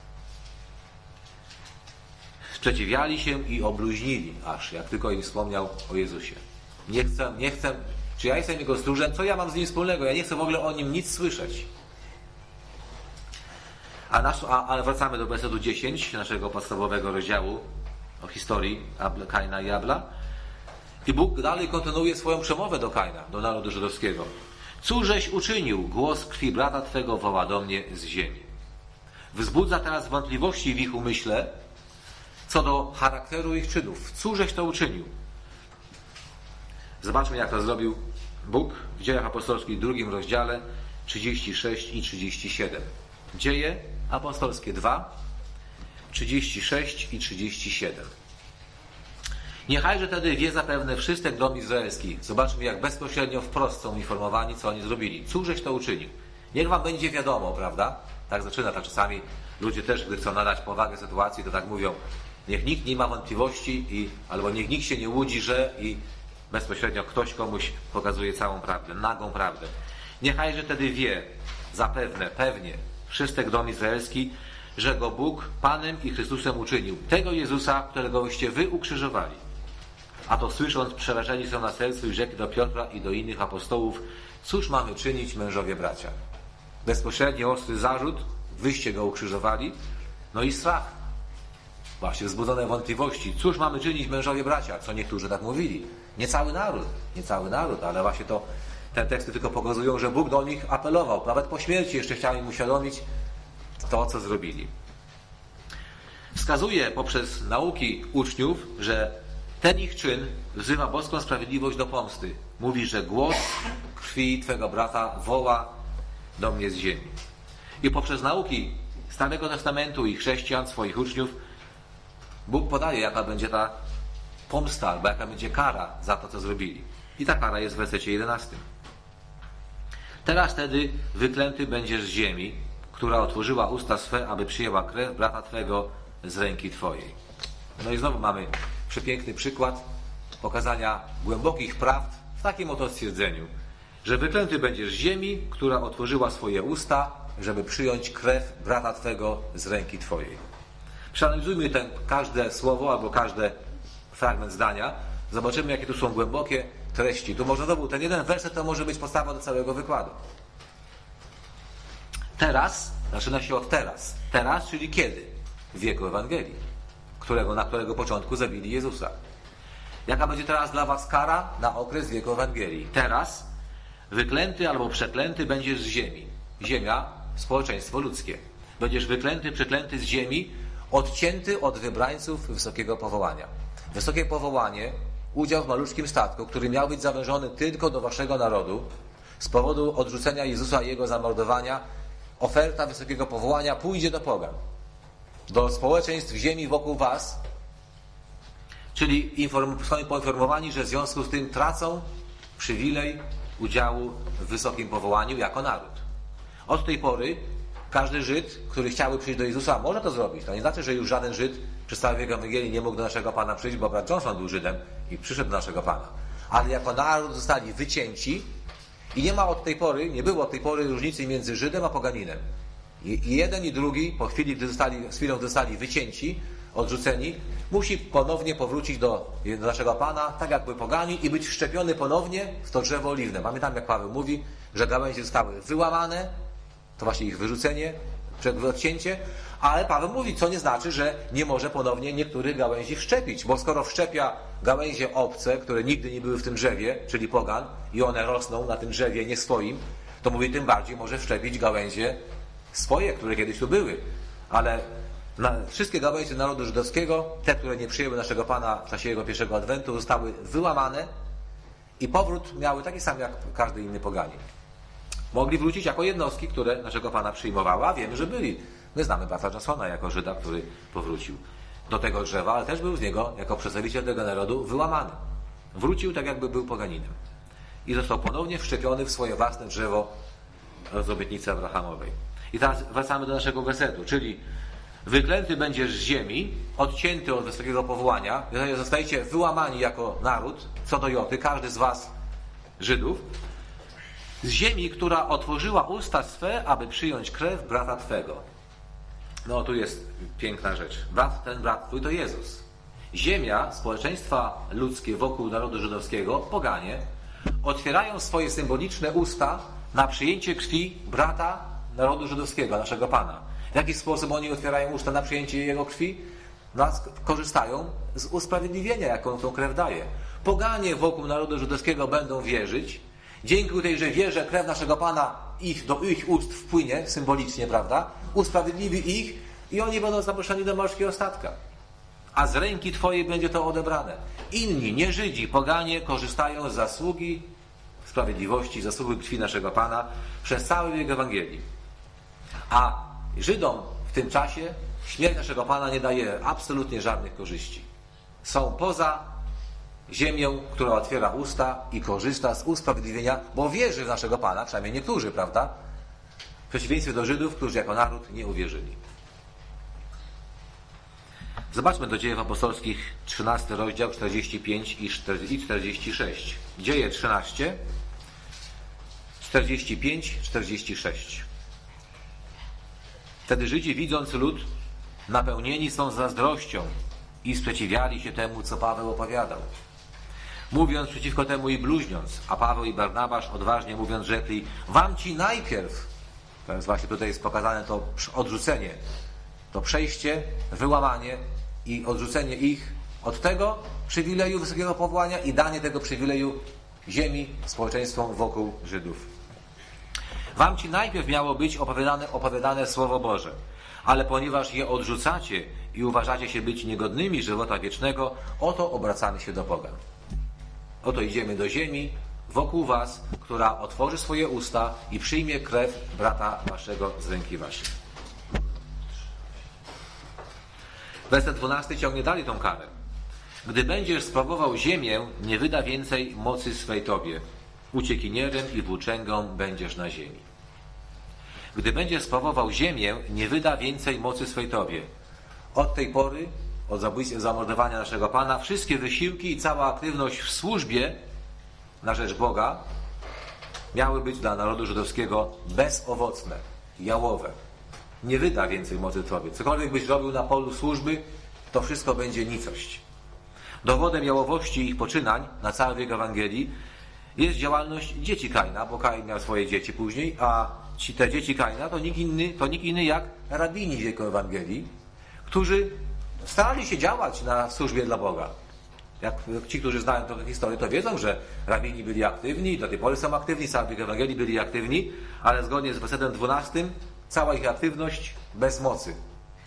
Sprzeciwiali się i obluźnili, aż jak tylko im wspomniał o Jezusie. Nie chcę, nie chcę, czy ja jestem Jego stróżem, co ja mam z Nim wspólnego? Ja nie chcę w ogóle o Nim nic słyszeć. A, nasz, a, a wracamy do wersetu dziesięć naszego podstawowego rozdziału o historii Kaina i Abla. I Bóg dalej kontynuuje swoją przemowę do Kaina, do narodu żydowskiego. Cóżeś uczynił? Głos krwi brata Twego woła do mnie z ziemi. Wzbudza teraz wątpliwości w ich umyśle co do charakteru ich czynów. Cóżeś to uczynił? Zobaczmy, jak to zrobił Bóg w Dziejach Apostolskich w drugim rozdziale, trzydzieści sześć i trzydzieści siedem. Dzieje Apostolskie dwa, trzydzieści sześć i trzydzieści siedem. Niechajże tedy wie zapewne wszystek dom izraelski. Zobaczmy, jak bezpośrednio wprost są informowani, co oni zrobili. Cóżeś to uczynił? Niech wam będzie wiadomo, prawda? Tak zaczyna, tak czasami ludzie też, gdy chcą nadać powagę sytuacji, to tak mówią: niech nikt nie ma wątpliwości, i, albo niech nikt się nie łudzi, że i bezpośrednio ktoś komuś pokazuje całą prawdę, nagą prawdę. Niechajże tedy wie zapewne, pewnie wszystek dom izraelski, że go Bóg Panem i Chrystusem uczynił. Tego Jezusa, któregoście wy ukrzyżowali. A to słysząc, przerażeni są na sercu i rzekli do Piotra i do innych apostołów: cóż mamy czynić, mężowie bracia? Bezpośrednio ostry zarzut, wyście go ukrzyżowali, no i strach. Właśnie wzbudzone wątpliwości. Cóż mamy czynić, mężowie bracia? Co niektórzy tak mówili. Nie cały naród, nie cały naród, ale właśnie to te teksty tylko pokazują, że Bóg do nich apelował. Nawet po śmierci jeszcze chciał im uświadomić to, co zrobili. Wskazuje poprzez nauki uczniów, że ten ich czyn wzywa boską sprawiedliwość do pomsty. Mówi, że głos krwi Twego brata woła do mnie z ziemi. I poprzez nauki Starego Testamentu i chrześcijan, swoich uczniów, Bóg podaje, jaka będzie ta pomsta, albo jaka będzie kara za to, co zrobili. I ta kara jest w wersecie jedenastym. Teraz wtedy wyklęty będziesz z ziemi, która otworzyła usta swe, aby przyjęła krew brata Twego z ręki Twojej. No i znowu mamy przepiękny przykład pokazania głębokich prawd w takim oto stwierdzeniu, że wyklęty będziesz z ziemi, która otworzyła swoje usta, żeby przyjąć krew brata Twego z ręki Twojej. Przeanalizujmy ten, każde słowo albo każdy fragment zdania. Zobaczymy, jakie tu są głębokie treści. Tu może znowu ten jeden werset to może być podstawa do całego wykładu. Teraz, zaczyna się od teraz. Teraz, czyli kiedy? W wieku Ewangelii, którego, na którego początku zabili Jezusa. Jaka będzie teraz dla was kara na okres wieku Ewangelii? Teraz wyklęty albo przeklęty będziesz z ziemi. Ziemia, społeczeństwo ludzkie. Będziesz wyklęty, przeklęty z ziemi, odcięty od wybrańców wysokiego powołania. Wysokie powołanie, udział w maluczkim statku, który miał być zawężony tylko do waszego narodu, z powodu odrzucenia Jezusa i Jego zamordowania, oferta wysokiego powołania pójdzie do pogan, do społeczeństw ziemi wokół was, czyli inform, są poinformowani, że w związku z tym tracą przywilej udziału w wysokim powołaniu jako naród. Od tej pory każdy Żyd, który chciałby przyjść do Jezusa, może to zrobić. To nie znaczy, że już żaden Żyd przez cały wiek Ewangelii nie mógł do naszego Pana przyjść, bo brat Johnson był Żydem i przyszedł do naszego Pana. Ale jako naród zostali wycięci i nie ma od tej pory, nie było od tej pory różnicy między Żydem a poganinem. I jeden i drugi, po chwili, gdy zostali, z chwilą, gdy zostali wycięci, odrzuceni, musi ponownie powrócić do, do naszego Pana, tak jakby poganin, i być wszczepiony ponownie w to drzewo oliwne. Pamiętam, jak Paweł mówi, że gałęzie zostały wyłamane, to właśnie ich wyrzucenie, odcięcie, ale Paweł mówi, co nie znaczy, że nie może ponownie niektórych gałęzi wszczepić, bo skoro wszczepia gałęzie obce, które nigdy nie były w tym drzewie, czyli pogan, i one rosną na tym drzewie nie swoim, to mówi, tym bardziej może wszczepić gałęzie swoje, które kiedyś tu były. Ale na, wszystkie gałęzie narodu żydowskiego, te, które nie przyjęły naszego Pana w czasie Jego pierwszego adwentu, zostały wyłamane i powrót miały taki sam jak każdy inny poganin. Mogli wrócić jako jednostki, które naszego Pana przyjmowały, a wiemy, że byli My znamy brata Jasona jako Żyda, który powrócił do tego drzewa, ale też był z niego, jako przedstawiciel tego narodu, wyłamany. Wrócił tak, jakby był poganinem. I został ponownie wszczepiony w swoje własne drzewo z obietnicy Abrahamowej. I teraz wracamy do naszego wersetu, czyli wyklęty będziesz z ziemi, odcięty od wysokiego powołania, zostajecie wyłamani jako naród, co do Joty, każdy z was, Żydów, z ziemi, która otworzyła usta swe, aby przyjąć krew brata twego. No tu jest piękna rzecz. Brat, ten brat twój to Jezus. Ziemia, społeczeństwa ludzkie wokół narodu żydowskiego, poganie, otwierają swoje symboliczne usta na przyjęcie krwi brata narodu żydowskiego, naszego Pana. W jaki sposób oni otwierają usta na przyjęcie Jego krwi? No, korzystają z usprawiedliwienia, jaką tą krew daje. Poganie wokół narodu żydowskiego będą wierzyć. Dzięki tejże wierze krew naszego Pana ich, do ich ust wpłynie symbolicznie, prawda? Usprawiedliwi ich i oni będą zaproszeni do morskiego statka. A z ręki Twojej będzie to odebrane. Inni, nie Żydzi, poganie korzystają z zasługi sprawiedliwości, zasługi krwi naszego Pana przez cały Jego Ewangelii. A Żydom w tym czasie śmierć naszego Pana nie daje absolutnie żadnych korzyści. Są poza ziemią, która otwiera usta i korzysta z usprawiedliwienia, bo wierzy w naszego Pana, przynajmniej niektórzy, prawda? W przeciwieństwie do Żydów, którzy jako naród nie uwierzyli. Zobaczmy do Dziejów Apostolskich, trzynasty rozdział, czterdzieści pięć i czterdzieści sześć. Dzieje trzynaście, czterdzieści pięć, czterdzieści sześć. Wtedy Żydzi, widząc lud, napełnieni są zazdrością i sprzeciwiali się temu, co Paweł opowiadał. Mówiąc przeciwko temu i bluźniąc, a Paweł i Barnabasz odważnie mówiąc rzekli: wam ci najpierw, to jest właśnie tutaj jest pokazane to odrzucenie, to przejście, wyłamanie i odrzucenie ich od tego przywileju wysokiego powołania i danie tego przywileju ziemi społeczeństwom wokół Żydów. Wam ci najpierw miało być opowiadane, opowiadane Słowo Boże, ale ponieważ je odrzucacie i uważacie się być niegodnymi żywota wiecznego, oto obracamy się do Boga. Oto idziemy do ziemi wokół was, która otworzy swoje usta i przyjmie krew brata waszego z ręki waszej. Werset dwunasty ciągnie dalej tą karę. Gdy będziesz sprawował ziemię, nie wyda więcej mocy swej tobie. Uciekinierem i włóczęgą będziesz na ziemi. Gdy będziesz sprawował ziemię, nie wyda więcej mocy swej tobie. Od tej pory, od zabójstwa, zamordowania naszego Pana, wszystkie wysiłki i cała aktywność w służbie na rzecz Boga miały być dla narodu żydowskiego bezowocne, jałowe. Nie wyda więcej mocy tobie. Cokolwiek byś robił na polu służby, to wszystko będzie nicość. Dowodem jałowości ich poczynań na całej jego Ewangelii jest działalność dzieci Kaina, bo Kain miał swoje dzieci później, a ci te dzieci Kaina to nikt inny, to nikt inny jak rabini w jego Ewangelii, którzy starali się działać na służbie dla Boga. Jak ci, którzy znają trochę historię, to wiedzą, że rabini byli aktywni, do tej pory są aktywni, całej Ewangelii byli aktywni, ale zgodnie z wersetem dwunastym cała ich aktywność bez mocy.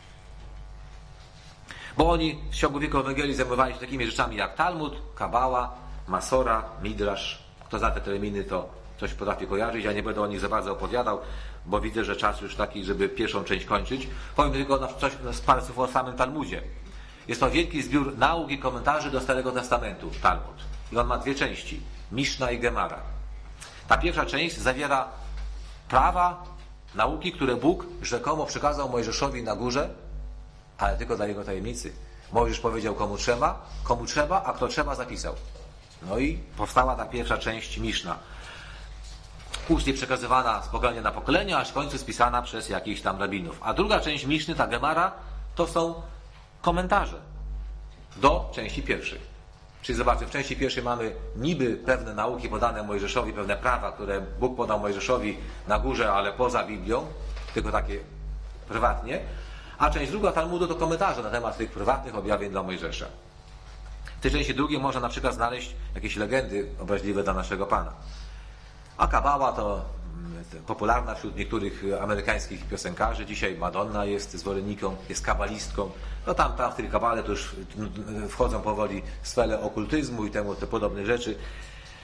Bo oni w ciągu wieku Ewangelii zajmowali się takimi rzeczami jak Talmud, Kabała, Masora, Midrasz. Kto zna te terminy, to coś potrafi kojarzyć. Ja nie będę o nich za bardzo opowiadał, bo widzę, że czas już taki, żeby pierwszą część kończyć. Powiem tylko na coś, na parę słów o samym Talmudzie. Jest to wielki zbiór nauk i komentarzy do Starego Testamentu, Talmud. I on ma dwie części, Miszna i Gemara. Ta pierwsza część zawiera prawa, nauki, które Bóg rzekomo przekazał Mojżeszowi na górze, ale tylko dla jego tajemnicy. Mojżesz powiedział, komu trzeba, komu trzeba, a kto trzeba, zapisał. No i powstała ta pierwsza część Miszna. Później przekazywana z pokolenia na pokolenie, aż w końcu spisana przez jakichś tam rabinów. A druga część Miszny, ta Gemara, to są komentarze do części pierwszej. Czyli zobaczcie, w części pierwszej mamy niby pewne nauki podane Mojżeszowi, pewne prawa, które Bóg podał Mojżeszowi na górze, ale poza Biblią, tylko takie prywatnie. A część druga Talmudu to komentarze na temat tych prywatnych objawień dla Mojżesza. W tej części drugiej można na przykład znaleźć jakieś legendy obraźliwe dla naszego Pana. A Kabała to popularna wśród niektórych amerykańskich piosenkarzy. Dzisiaj Madonna jest zwolenniką, jest kabalistką. No tam, tam w tej kabale to już wchodzą powoli sfery okultyzmu i temu te podobne rzeczy.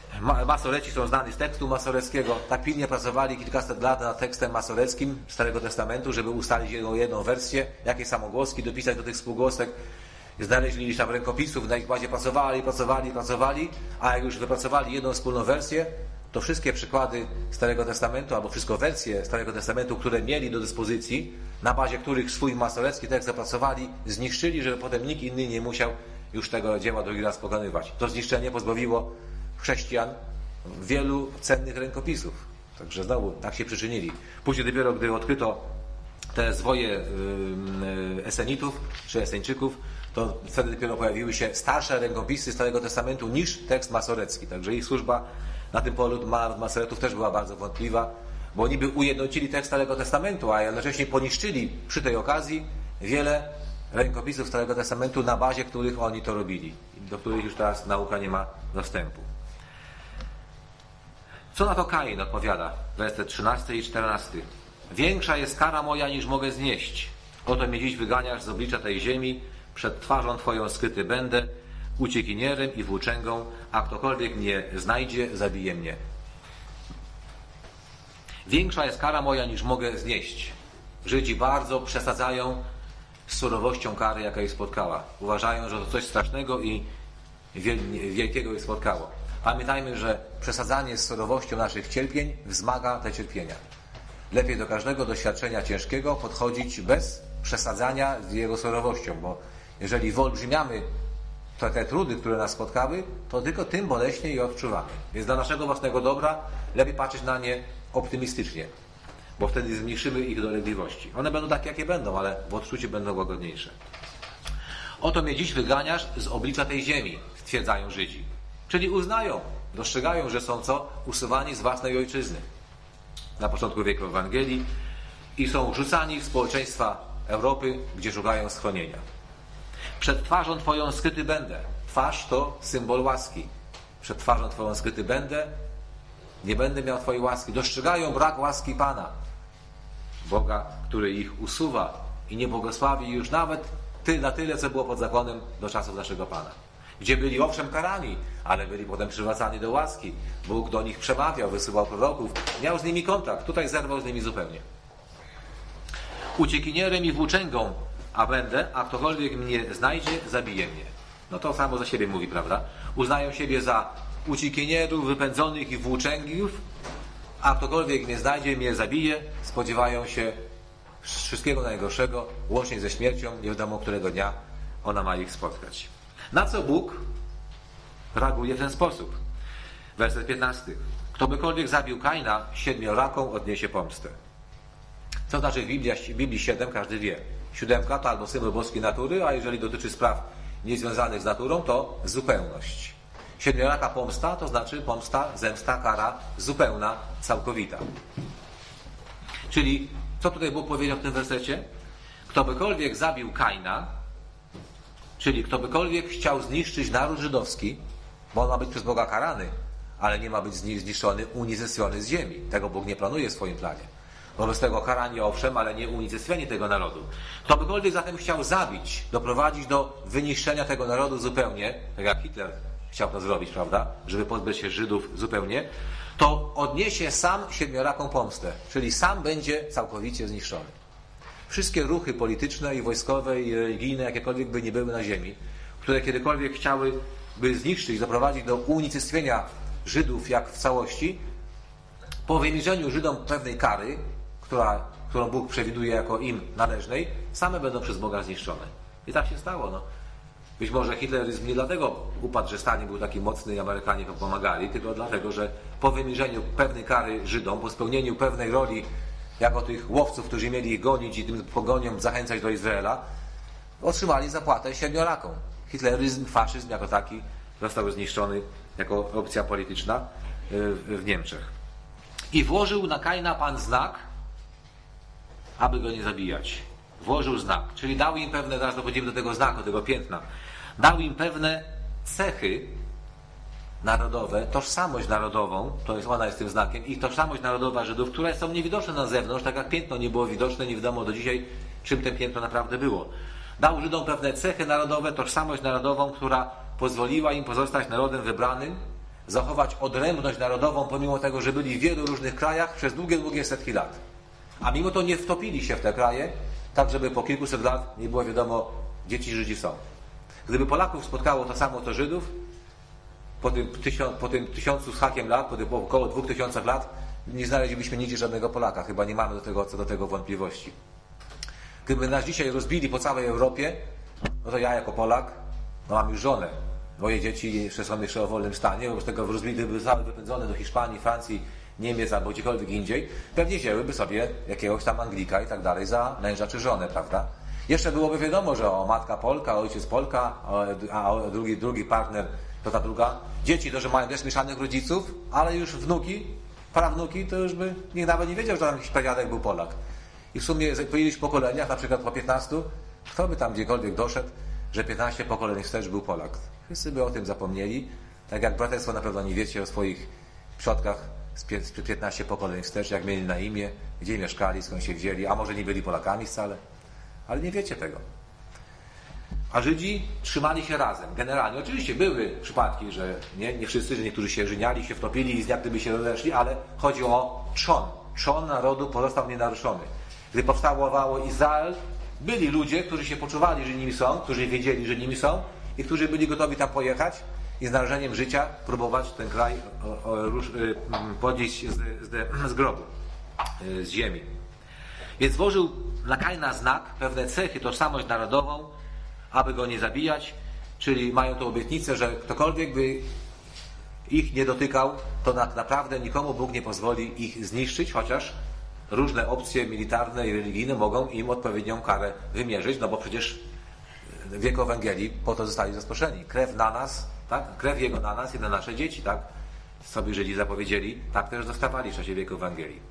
Masoreci są znani z tekstu masoreckiego. Tak pilnie pracowali kilkaset lat nad tekstem masoreckim Starego Testamentu, żeby ustalić jedną, jedną wersję, jakie samogłoski dopisać do tych spółgłosek. Znaleźli ileś tam rękopisów, na ich bazie pracowali, pracowali, pracowali, a jak już wypracowali jedną wspólną wersję, to wszystkie przykłady Starego Testamentu, albo wszystkie wersje Starego Testamentu, które mieli do dyspozycji, na bazie których swój masorecki tekst zapracowali, zniszczyli, żeby potem nikt inny nie musiał już tego dzieła drugi raz pokonywać. To zniszczenie pozbawiło chrześcijan wielu cennych rękopisów. Także znowu tak się przyczynili. Później dopiero, gdy odkryto te zwoje Esenitów, czy Eseńczyków, to wtedy dopiero pojawiły się starsze rękopisy Starego Testamentu niż tekst masorecki. Także ich służba na tym polu Masoretów też była bardzo wątpliwa, bo niby ujednocili tekst Starego Testamentu, a jednocześnie poniszczyli przy tej okazji wiele rękopisów Starego Testamentu, na bazie których oni to robili, do których już teraz nauka nie ma dostępu. Co na to Kain odpowiada? Werset trzynasty i czternasty. Większa jest kara moja, niż mogę znieść. Oto mnie dziś wyganiasz z oblicza tej ziemi, przed twarzą Twoją skryty będę, uciekinierem i włóczęgą, a ktokolwiek mnie znajdzie, zabije mnie. Większa jest kara moja, niż mogę znieść. Żydzi bardzo przesadzają z surowością kary, jaka ich spotkała. Uważają, że to coś strasznego i wielkiego ich spotkało. Pamiętajmy, że przesadzanie z surowością naszych cierpień wzmaga te cierpienia. Lepiej do każdego doświadczenia ciężkiego podchodzić bez przesadzania z jego surowością, bo jeżeli wyolbrzymiamy te, te trudy, które nas spotkały, to tylko tym boleśniej je odczuwamy. Więc dla naszego własnego dobra lepiej patrzeć na nie optymistycznie, bo wtedy zmniejszymy ich dolegliwości. One będą takie, jakie będą, ale w odczuciu będą łagodniejsze. Oto mnie dziś wyganiasz z oblicza tej ziemi, stwierdzają Żydzi. Czyli uznają, dostrzegają, że są co? Usuwani z własnej ojczyzny. Na początku wieku Ewangelii i są rzucani w społeczeństwa Europy, gdzie szukają schronienia. Przed twarzą Twoją skryty będę. Twarz to symbol łaski. Przed twarzą Twoją skryty będę, nie będę miał Twojej łaski. Dostrzegają brak łaski Pana, Boga, który ich usuwa i nie błogosławi już nawet ty, na tyle, co było pod zakonem do czasów naszego Pana. Gdzie byli owszem karani, ale byli potem przywracani do łaski. Bóg do nich przemawiał, wysyłał proroków, miał z nimi kontakt. Tutaj zerwał z nimi zupełnie. Uciekinierem i włóczęgą, a będę, a ktokolwiek mnie znajdzie, zabije mnie. No to samo za siebie mówi, prawda? Uznają siebie za uciekinierów, wypędzonych i włóczęgiów, a ktokolwiek mnie znajdzie, mnie zabije. Spodziewają się wszystkiego najgorszego, łącznie ze śmiercią, nie wiadomo którego dnia ona ma ich spotkać. Na co Bóg reaguje w ten sposób? Werset piętnasty. Kto bykolwiek zabił Kaina, siedmioraką odniesie pomstę. Co znaczy w Biblii, w Biblii siedem, każdy wie. Siódemka to albo symbol boskiej natury, a jeżeli dotyczy spraw niezwiązanych z naturą, to zupełność. Siedmioraka pomsta to znaczy pomsta, zemsta, kara zupełna, całkowita. Czyli co tutaj Bóg powiedział w tym wersecie? Kto bykolwiek zabił Kaina, czyli kto bykolwiek chciał zniszczyć naród żydowski, bo on ma być przez Boga karany, ale nie ma być zniszczony, unicestwiony z ziemi. Tego Bóg nie planuje w swoim planie. Wobec tego karanie owszem, ale nie unicestwienie tego narodu. Kto bykolwiek zatem chciał zabić, doprowadzić do wyniszczenia tego narodu zupełnie, tak jak Hitler chciał to zrobić, prawda, żeby pozbyć się Żydów zupełnie, to odniesie sam siedmioraką pomstę, czyli sam będzie całkowicie zniszczony. Wszystkie ruchy polityczne i wojskowe i religijne, jakiekolwiek by nie były na ziemi, które kiedykolwiek chciały by zniszczyć, doprowadzić do unicestwienia Żydów jak w całości, po wymierzeniu Żydom pewnej kary, która, którą Bóg przewiduje jako im należnej, same będą przez Boga zniszczone. I tak się stało. No. Być może hitleryzm nie dlatego upadł, że Stalin był taki mocny i Amerykanie mu pomagali, tylko dlatego, że po wymierzeniu pewnej kary Żydom, po spełnieniu pewnej roli jako tych łowców, którzy mieli ich gonić i tym pogoniom zachęcać do Izraela, otrzymali zapłatę siedmioraką. Hitleryzm, faszyzm jako taki został zniszczony jako opcja polityczna w Niemczech. I włożył na Kaina Pan znak, aby go nie zabijać. Włożył znak, czyli dał im pewne, zaraz dochodzimy do tego znaku, tego piętna, dał im pewne cechy narodowe, tożsamość narodową, to jest ona jest tym znakiem, i tożsamość narodowa Żydów, które są niewidoczne na zewnątrz, tak jak piętno nie było widoczne, nie wiadomo do dzisiaj, czym to piętno naprawdę było. Dał Żydom pewne cechy narodowe, tożsamość narodową, która pozwoliła im pozostać narodem wybranym, zachować odrębność narodową, pomimo tego, że byli w wielu różnych krajach przez długie, długie setki lat. A mimo to nie wtopili się w te kraje, tak żeby po kilkuset lat nie było wiadomo, gdzie ci Żydzi są. Gdyby Polaków spotkało to samo co Żydów, po tym, tysiąc, po tym tysiącu z hakiem lat, po tym około dwóch tysiącach lat, nie znaleźlibyśmy nigdzie żadnego Polaka. Chyba nie mamy do tego, co do tego wątpliwości. Gdyby nas dzisiaj rozbili po całej Europie, no to ja jako Polak, no mam już żonę. Moje dzieci jeszcze są jeszcze o wolnym stanie, wobec tego rozbili, gdyby zostały wypędzone do Hiszpanii, Francji, Niemiec albo gdziekolwiek indziej, pewnie wzięłyby sobie jakiegoś tam Anglika i tak dalej za męża czy żonę, prawda? Jeszcze byłoby wiadomo, że o matka Polka, ojciec Polka, a o drugi, drugi partner to ta druga. Dzieci to, że mają też mieszanych rodziców, ale już wnuki, prawnuki, to już by nikt nawet nie wiedział, że tam jakiś pradziadek był Polak. I w sumie po iluś pokoleniach, na przykład po piętnastu, kto by tam gdziekolwiek doszedł, że piętnaście pokoleń wstecz był Polak. Wszyscy by o tym zapomnieli. Tak jak braterstwo na pewno nie wiecie o swoich przodkach z piętnaście pokoleń wstecz, jak mieli na imię, gdzie mieszkali, skąd się wzięli, a może nie byli Polakami wcale. Ale nie wiecie tego. A Żydzi trzymali się razem, generalnie. Oczywiście były przypadki, że nie, nie wszyscy, że niektórzy się żeniali, się wtopili i jak gdyby się rozeszli, ale chodzi o trzon. Trzon narodu pozostał nienaruszony. Gdy powstawało Izrael, byli ludzie, którzy się poczuwali, że nimi są, którzy wiedzieli, że nimi są i którzy byli gotowi tam pojechać i z narażeniem życia próbować ten kraj o, o, rusz, y, podnieść z, z, z grobu, y, z ziemi. Więc włożył na Kaina znak, pewne cechy, tożsamość narodową, aby go nie zabijać, czyli mają tą obietnicę, że ktokolwiek by ich nie dotykał, to tak naprawdę nikomu Bóg nie pozwoli ich zniszczyć, chociaż różne opcje militarne i religijne mogą im odpowiednią karę wymierzyć, no bo przecież wiek Ewangelii po to zostali rozproszeni. Krew na nas, tak? Krew Jego na nas i na nasze dzieci, tak? Sobie Żydzi zapowiedzieli, tak też dostawali w czasie wieku Ewangelii.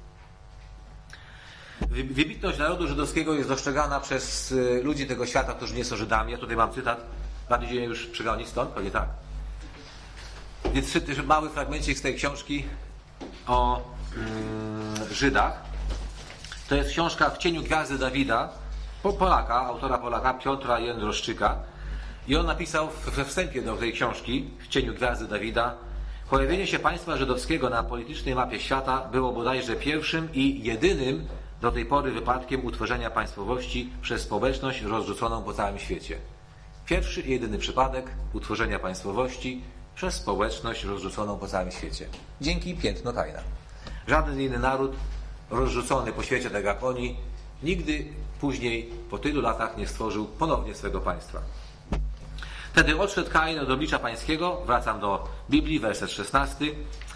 Wybitność narodu żydowskiego jest dostrzegana przez ludzi tego świata, którzy nie są Żydami. Ja tutaj mam cytat. Pan idzie już przygonić stąd? Pewnie tak. Więc mały fragmencik z tej książki o mm, Żydach. To jest książka W cieniu gwiazdy Dawida, Polaka, autora Polaka, Piotra Jędroszczyka. I on napisał we wstępie do tej książki W cieniu gwiazdy Dawida: pojawienie się państwa żydowskiego na politycznej mapie świata było bodajże pierwszym i jedynym do tej pory wypadkiem utworzenia państwowości przez społeczność rozrzuconą po całym świecie. Pierwszy i jedyny przypadek utworzenia państwowości przez społeczność rozrzuconą po całym świecie. Dzięki piętno Kaina. Żaden inny naród rozrzucony po świecie, tak jak oni, nigdy później, po tylu latach, nie stworzył ponownie swego państwa. Wtedy odszedł Kain od oblicza pańskiego, wracam do Biblii, werset szesnasty,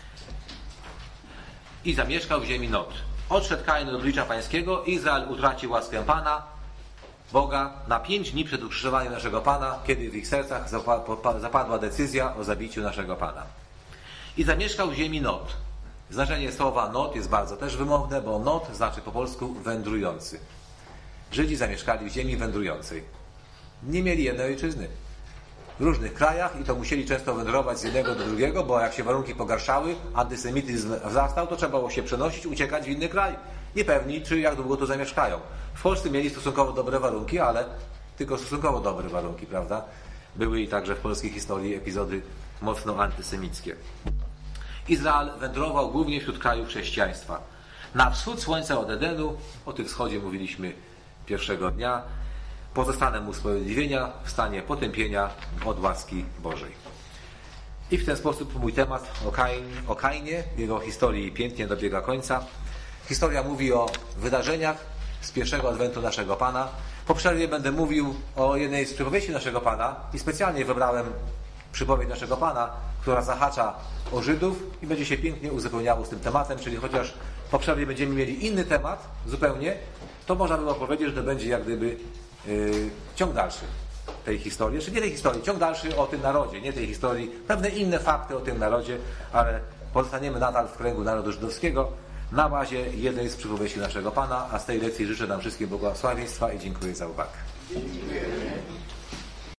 i zamieszkał w ziemi Nod. Odszedł Kain od oblicza pańskiego, Izrael utracił łaskę Pana, Boga, na pięć dni przed ukrzyżowaniem naszego Pana, kiedy w ich sercach zapadła decyzja o zabiciu naszego Pana. I zamieszkał w ziemi Nod. Znaczenie słowa Nod jest bardzo też wymowne, bo Nod znaczy po polsku wędrujący. Żydzi zamieszkali w ziemi wędrującej. Nie mieli jednej ojczyzny. W różnych krajach i to musieli często wędrować z jednego do drugiego, bo jak się warunki pogarszały, antysemityzm wzrastał, to trzeba było się przenosić, uciekać w inny kraj. Niepewni, czy jak długo tu zamieszkają. W Polsce mieli stosunkowo dobre warunki, ale tylko stosunkowo dobre warunki, prawda? Były i także w polskiej historii epizody mocno antysemickie. Izrael wędrował głównie wśród krajów chrześcijaństwa. Na wschód słońca od Edenu, o tym wschodzie mówiliśmy pierwszego dnia, pozostanę mu usprawiedliwienia w stanie potępienia od łaski Bożej. I w ten sposób mój temat o, Kain, o Kainie, jego historii pięknie dobiega końca. Historia mówi o wydarzeniach z pierwszego adwentu naszego Pana. Po przerwie będę mówił o jednej z przypowieści naszego Pana i specjalnie wybrałem przypowieść naszego Pana, która zahacza o Żydów i będzie się pięknie uzupełniało z tym tematem, czyli chociaż po przerwie będziemy mieli inny temat zupełnie, to można było powiedzieć, że to będzie jak gdyby Yy, ciąg dalszy tej historii, czyli nie tej historii, ciąg dalszy o tym narodzie, nie tej historii, pewne inne fakty o tym narodzie, ale pozostaniemy nadal w kręgu narodu żydowskiego na bazie jednej z przypowieści naszego Pana, a z tej lekcji życzę nam wszystkim błogosławieństwa i dziękuję za uwagę. Dziękuję.